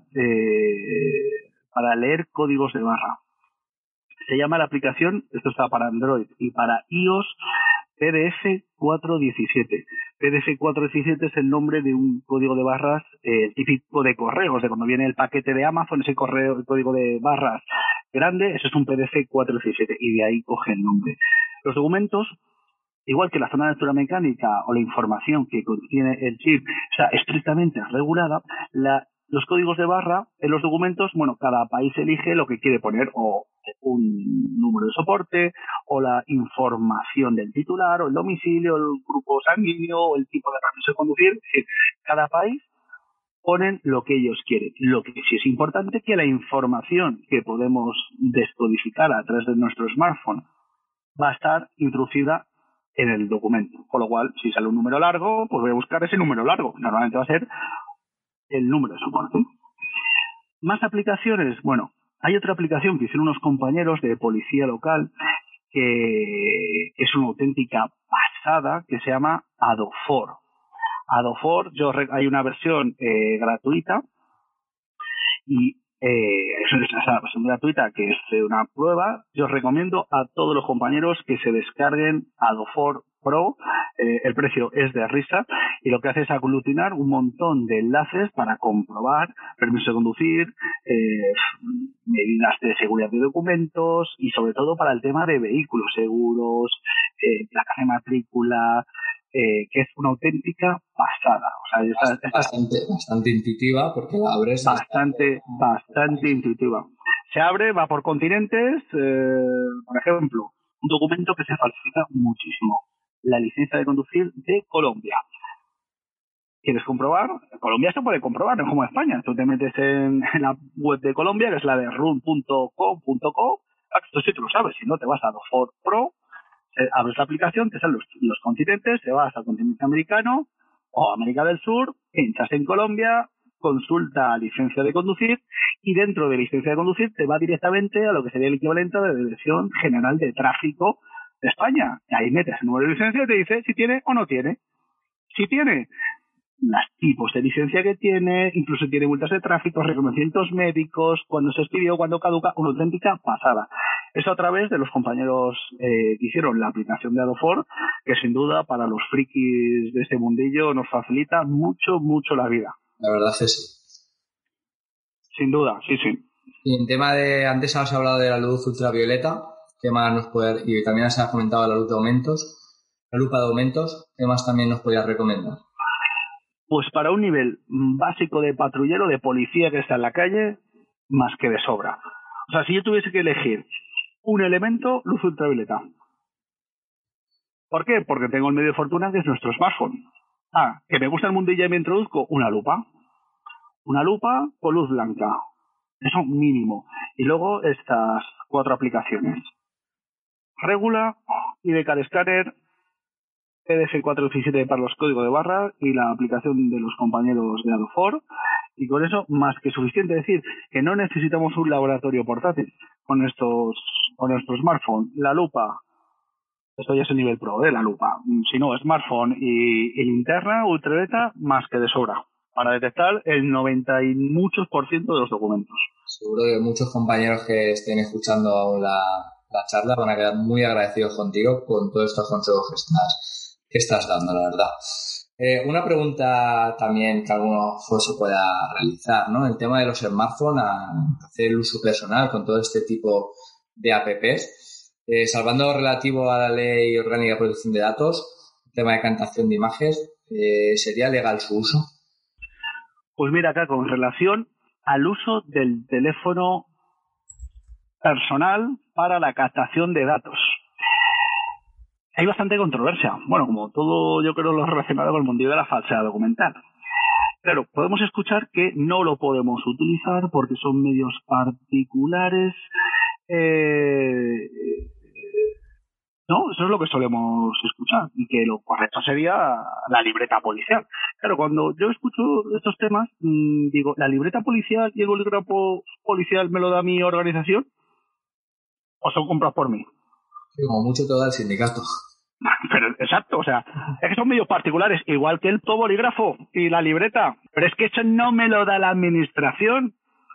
leer códigos de barra. Se llama la aplicación, esto está para Android y para iOS, PDF 417. PDF 417 es el nombre de un código de barras típico de correos, de cuando viene el paquete de Amazon, ese el código de barras grande, eso es un PDF 417 y de ahí coge el nombre. Los documentos, igual que la zona de lectura mecánica o la información que contiene el chip, está estrictamente regulada, los códigos de barra en los documentos, bueno, cada país elige lo que quiere poner, o un número de soporte, o la información del titular, o el domicilio, el grupo sanguíneo, o el tipo de permiso de conducir. Es decir, cada país ponen lo que ellos quieren. Lo que sí es importante es que la información que podemos descodificar a través de nuestro smartphone va a estar introducida en el documento. Con lo cual, si sale un número largo, pues voy a buscar ese número largo. Normalmente va a ser el número de soporte. Más aplicaciones. Bueno, hay otra aplicación que hicieron unos compañeros de policía local que es una auténtica pasada, que se llama Adofor. Adofor, hay una versión gratuita y es una versión gratuita que es una prueba. Yo os recomiendo a todos los compañeros que se descarguen Adofor Pro. El precio es de risa y lo que hace es aglutinar un montón de enlaces para comprobar permiso de conducir, medidas de seguridad de documentos y sobre todo para el tema de vehículos seguros, placas de matrícula, que es una auténtica pasada. O sea, bastante intuitiva, porque la abres. Bastante intuitiva. Se abre, va por continentes. Por ejemplo, un documento que se falsifica muchísimo: la licencia de conducir de Colombia. ¿Quieres comprobar? Colombia se puede comprobar, no es como España. Tú te metes en la web de Colombia, que es la de run.co.co. Esto sí tú lo sabes, si no te vas a Adofor Pro, abres la aplicación, te salen los continentes, te vas al continente americano o América del Sur, pinchas en Colombia, consulta licencia de conducir y dentro de licencia de conducir te va directamente a lo que sería el equivalente a la Dirección General de Tráfico de España. Y ahí metes el número de licencia y te dice si tiene o no tiene. Si tiene, los tipos de licencia que tiene, incluso tiene multas de tráfico, reconocimientos médicos, cuando se expidió, cuando caduca, una auténtica pasada. Eso a través de los compañeros que hicieron la aplicación de Adofor, que sin duda para los frikis de este mundillo nos facilita mucho la vida. La verdad es que sí. Sin duda, sí. Y en tema de, antes has hablado de la luz ultravioleta, ¿qué más nos puede, y también has comentado la lupa de aumentos, ¿qué más también nos podías recomendar? Pues para un nivel básico de patrullero, de policía que está en la calle, más que de sobra. O sea, si yo tuviese que elegir un elemento, luz ultravioleta. ¿Por qué? Porque tengo el medio de fortuna que es nuestro smartphone. Que me gusta el mundillo y me introduzco una lupa. Una lupa con luz blanca. Eso mínimo. Y luego estas 4 aplicaciones: Regula, ID Card Scanner, PDF 417 para los códigos de barra y la aplicación de los compañeros de Adofor. Y con eso, más que suficiente. Es decir, que no necesitamos un laboratorio portátil con nuestro smartphone. La lupa, esto ya es el nivel pro de la lupa. Si no, smartphone y linterna ultravioleta, más que de sobra. para detectar el 90 y muchos por ciento de los documentos. Seguro que muchos compañeros que estén escuchando la charla van a quedar muy agradecidos contigo con todos estos consejos que estás dando, la verdad. Una pregunta también que alguno se pueda realizar, ¿no? El tema de los smartphones, hacer el uso personal con todo este tipo de apps, salvando relativo a la Ley Orgánica de Protección de Datos, el tema de captación de imágenes, ¿sería legal su uso? Pues mira, acá con relación al uso del teléfono personal para la captación de datos. Hay bastante controversia. Bueno, como todo yo creo lo relacionado con el mundillo de la falsedad documental. Claro, podemos escuchar que no lo podemos utilizar porque son medios particulares. No, eso es lo que solemos escuchar y que lo correcto sería la libreta policial. Claro, cuando yo escucho estos temas, digo, ¿la libreta policial y el bolígrafo policial me lo da mi organización o son comprados por mí? Sí, como mucho todo el sindicato. Pero exacto, o sea, es que son medios particulares, igual que el bolígrafo y la libreta, pero es que eso no me lo da la administración.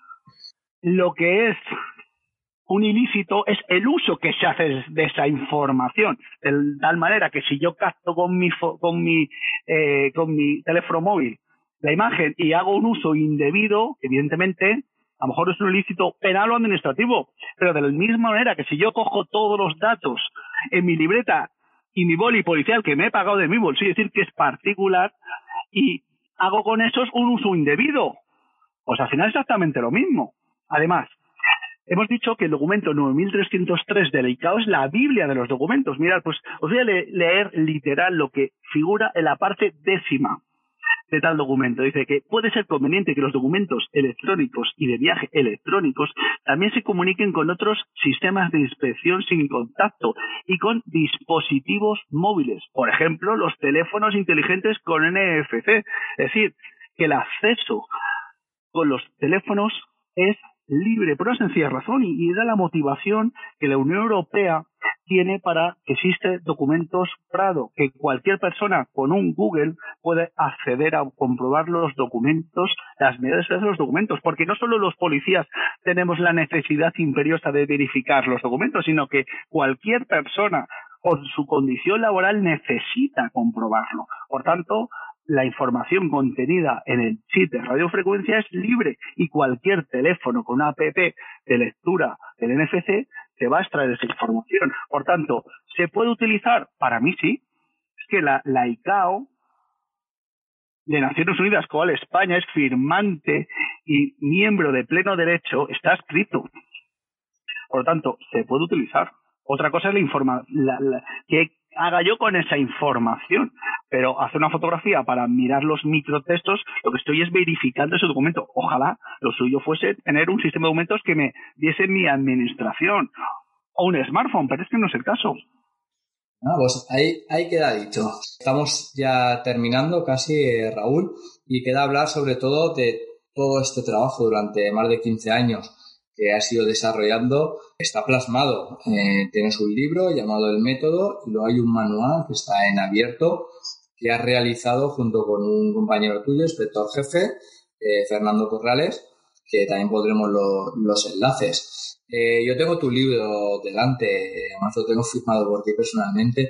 Lo que es un ilícito es el uso que se hace de esa información, de tal manera que si yo capto con mi teléfono móvil la imagen y hago un uso indebido, evidentemente, a lo mejor es un ilícito penal o administrativo, pero de la misma manera que si yo cojo todos los datos en mi libreta y mi boli policial que me he pagado de mi bolsillo, es decir, que es particular, y hago con esos un uso indebido, pues al final es exactamente lo mismo. Además, hemos dicho que el documento 9303 del ICAO es la Biblia de los documentos. Mirad, pues os voy a leer literal lo que figura en la parte 10ª de tal documento. Dice que puede ser conveniente que los documentos electrónicos y de viaje electrónicos también se comuniquen con otros sistemas de inspección sin contacto y con dispositivos móviles. Por ejemplo, los teléfonos inteligentes con NFC. Es decir, que el acceso con los teléfonos es libre por una sencilla razón y da la motivación que la Unión Europea tiene para que existe documentos Prado, que cualquier persona con un Google puede acceder a comprobar los documentos, las medidas de los documentos, porque no solo los policías tenemos la necesidad imperiosa de verificar los documentos, sino que cualquier persona por su condición laboral necesita comprobarlo. Por tanto, la información contenida en el chip de radiofrecuencia es libre y cualquier teléfono con una app de lectura del NFC te va a extraer esa información. Por tanto, ¿se puede utilizar? Para mí sí. Es que la ICAO de Naciones Unidas, cual España es firmante y miembro de pleno derecho, está escrito. Por lo tanto, se puede utilizar. Otra cosa es que haga yo con esa información, pero hacer una fotografía para mirar los microtextos, lo que estoy es verificando ese documento. Ojalá lo suyo fuese tener un sistema de documentos que me diese mi administración o un smartphone, pero es que no es el caso. Pues ahí queda dicho. Estamos ya terminando casi, Raúl, y queda hablar sobre todo de todo este trabajo durante más de 15 años que has ido desarrollando. Está plasmado. Tienes un libro llamado El Método y luego hay un manual que está en abierto que has realizado junto con un compañero tuyo, inspector jefe, Fernando Corrales, que también pondremos los enlaces. Yo tengo tu libro delante, además lo tengo firmado por ti personalmente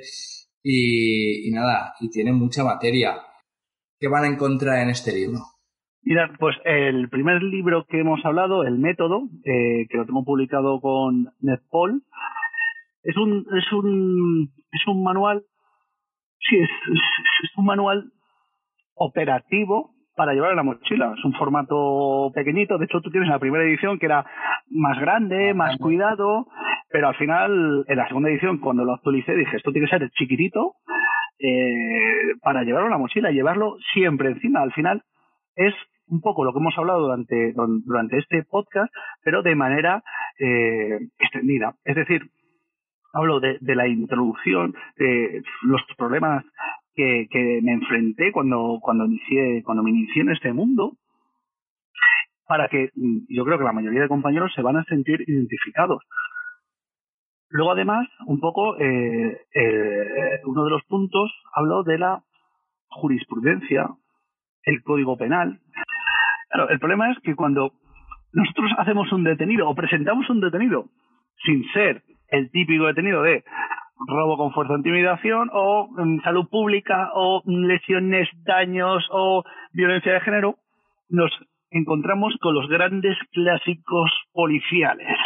y nada, y tiene mucha materia. ¿Qué van a encontrar en este libro? Mira, pues el primer libro que hemos hablado, El Método, que lo tengo publicado con NetPol, es un manual, sí, es un manual operativo para llevar en la mochila. Es un formato pequeñito. De hecho, tú tienes la primera edición que era más grande, más cuidado, pero al final, en la segunda edición, cuando lo actualicé, dije, esto tiene que ser chiquitito para llevarlo en la mochila, llevarlo siempre encima. Al final es un poco lo que hemos hablado durante este podcast, pero de manera extendida. Es decir, hablo de la introducción, los problemas que me enfrenté cuando me inicié en este mundo, para que yo creo que la mayoría de compañeros se van a sentir identificados. Luego, además, un poco, uno de los puntos, hablo de la jurisprudencia el Código Penal. Claro, el problema es que cuando nosotros hacemos un detenido o presentamos un detenido sin ser el típico detenido de robo con fuerza o intimidación o salud pública o lesiones, daños o violencia de género, nos encontramos con los grandes clásicos policiales.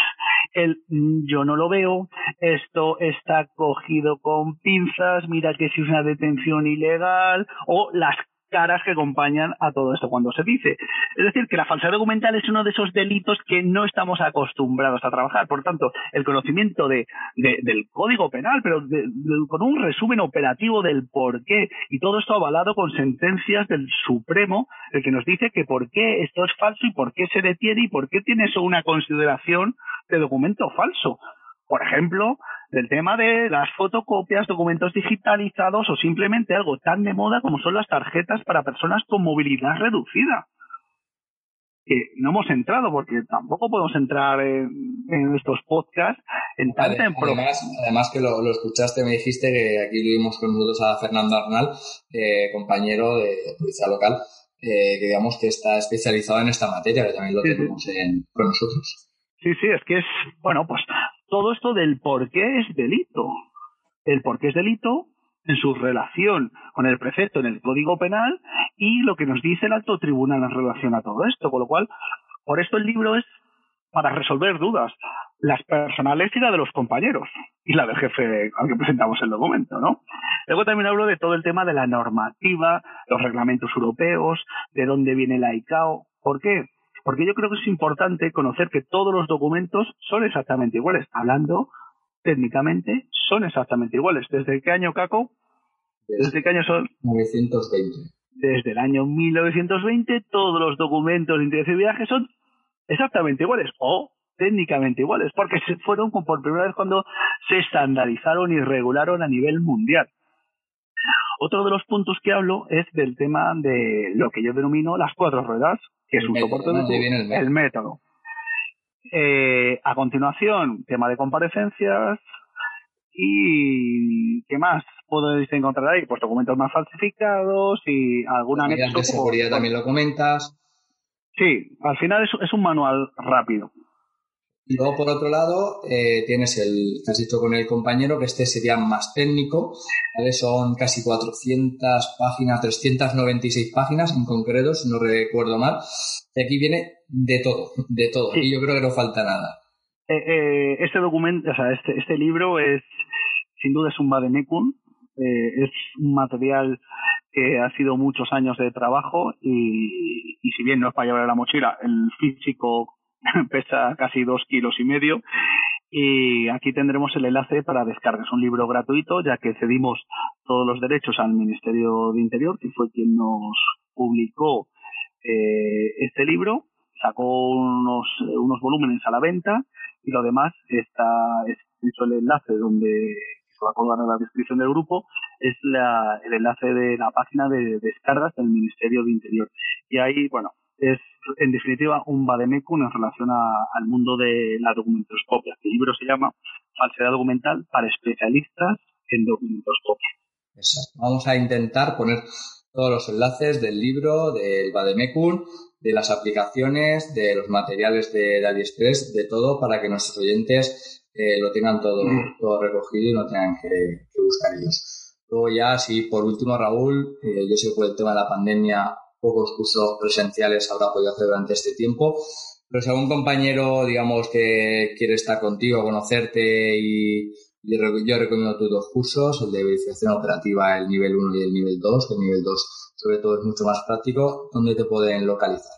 Yo no lo veo, esto está cogido con pinzas, mira que si es una detención ilegal, o las caras que acompañan a todo esto cuando se dice. Es decir, que la falsedad documental es uno de esos delitos que no estamos acostumbrados a trabajar. Por tanto, el conocimiento del Código Penal, pero con un resumen operativo del por qué, y todo esto avalado con sentencias del Supremo, el que nos dice que por qué esto es falso y por qué se detiene y por qué tiene eso una consideración de documento falso. Por ejemplo, del tema de las fotocopias, documentos digitalizados o simplemente algo tan de moda como son las tarjetas para personas con movilidad reducida. Que no hemos entrado porque tampoco podemos entrar en estos podcasts en tanta además que lo escuchaste, me dijiste que aquí tuvimos con nosotros a Fernando Arnal, compañero de policía local, que digamos que está especializado en esta materia, que también lo tenemos con nosotros. Sí, es que es, bueno, pues todo esto del por qué es delito. El por qué es delito en su relación con el precepto en el Código Penal y lo que nos dice el alto tribunal en relación a todo esto. Con lo cual, por esto el libro es para resolver dudas, las personales y la de los compañeros, y la del jefe al que presentamos el documento, ¿no? Luego también hablo de todo el tema de la normativa, los reglamentos europeos, de dónde viene la ICAO. ¿Por qué? Porque yo creo que es importante conocer que todos los documentos son exactamente iguales. Hablando técnicamente, son exactamente iguales. ¿Desde qué año, Caco? ¿Desde qué año son? 1920. Desde el año 1920 todos los documentos de interés y viaje son exactamente iguales o técnicamente iguales, porque se fueron por primera vez cuando se estandarizaron y regularon a nivel mundial. Otro de los puntos que hablo es del tema de lo que yo denomino las 4 ruedas, que es un soporte de el método. A continuación, tema de comparecencias y ¿qué más podéis encontrar ahí? Pues documentos más falsificados y algún anexo. De seguridad también lo comentas. Sí, al final es un manual rápido. Y luego, por otro lado, tienes el que has dicho con el compañero, que este sería más técnico, ¿vale? Son casi 400 páginas, 396 páginas en concreto, si no recuerdo mal. Y aquí viene de todo. Sí. Y yo creo que no falta nada. Este documento, o sea, este libro es, sin duda, es un vademecum. Es un material que ha sido muchos años de trabajo y si bien no es para llevar a la mochila, el físico pesa casi 2,5 kilos. Y aquí tendremos el enlace para descarga. Es un libro gratuito, ya que cedimos todos los derechos al Ministerio de Interior, que fue quien nos publicó este libro. Sacó unos volúmenes a la venta y lo demás está escrito el enlace donde se va a colgar en la descripción del grupo, es el enlace de la página de descargas del Ministerio de Interior. Y ahí, bueno, es en definitiva un vademecum en relación al mundo de la documentoscopia. El libro se llama Falsedad documental para especialistas en documentoscopia. Exacto. Vamos a intentar poner todos los enlaces del libro, del vademecum, de las aplicaciones, de los materiales de AliExpress, de todo, para que nuestros oyentes lo tengan todo recogido y no tengan que buscar ellos. Luego ya, sí, por último, Raúl, yo sé que por el tema de la pandemia pocos cursos presenciales habrá podido hacer durante este tiempo, pero si algún compañero, digamos, que quiere estar contigo, conocerte, y yo recomiendo tus 2 cursos, el de verificación operativa, el nivel 1 y el nivel 2, que el nivel 2 sobre todo es mucho más práctico. ¿Dónde te pueden localizar?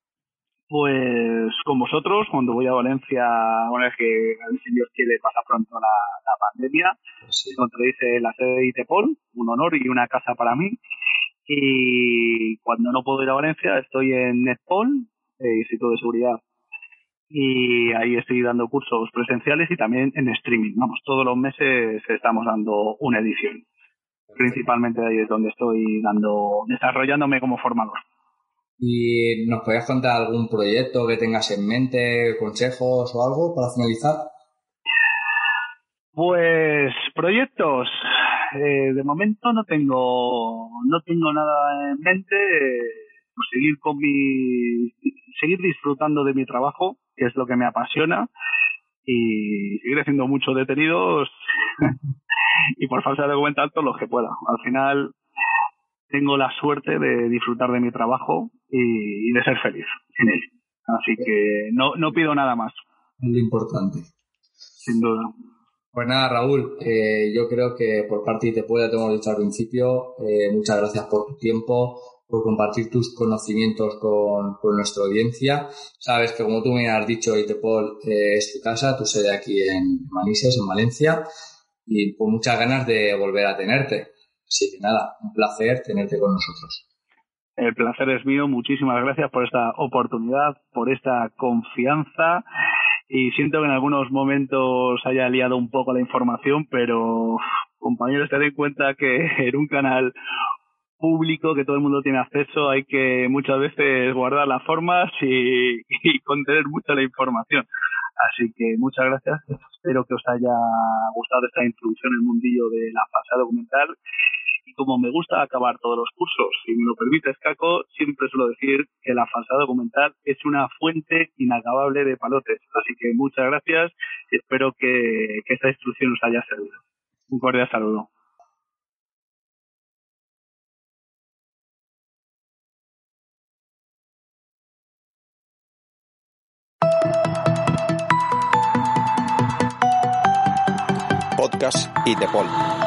Pues con vosotros, cuando voy a Valencia, una vez que el señor quiere pasar pronto la pandemia, pues sí. Encontréis la sede de ITEPOL, un honor y una casa para mí. Y cuando no puedo ir a Valencia, estoy en NetPol, Instituto de Seguridad, y ahí estoy dando cursos presenciales y también en streaming. Vamos, todos los meses estamos dando una edición. Perfecto. Principalmente ahí es donde estoy desarrollándome como formador. ¿Y nos podrías contar algún proyecto que tengas en mente, consejos o algo para finalizar? Pues proyectos, de momento no tengo nada en mente. pues seguir disfrutando de mi trabajo, que es lo que me apasiona, y seguir haciendo muchos detenidos y por falta de documental todo lo que pueda. Al final tengo la suerte de disfrutar de mi trabajo y de ser feliz en él. Así que no pido nada más. Es lo importante. Sin duda. Pues nada, Raúl, yo creo que por parte de ITPOL, ya te hemos dicho al principio, muchas gracias por tu tiempo, por compartir tus conocimientos con nuestra audiencia. Sabes que, como tú me has dicho, ITPOL es tu casa, tu sede aquí en Manises, en Valencia, y con muchas ganas de volver a tenerte. Así que nada, un placer tenerte con nosotros. El placer es mío. Muchísimas gracias por esta oportunidad, por esta confianza. Y siento que en algunos momentos haya liado un poco la información, pero compañeros, tened en cuenta que en un canal público que todo el mundo tiene acceso hay que muchas veces guardar las formas y contener mucho la información. Así que muchas gracias. Espero que os haya gustado esta introducción en el mundillo de la falsedad documental. Y como me gusta acabar todos los cursos, si me lo permites, Caco, siempre suelo decir que la falsedad documental es una fuente inacabable de palotes. Así que muchas gracias y espero que esta instrucción os haya servido. Un cordial saludo. Podcast ITPOL.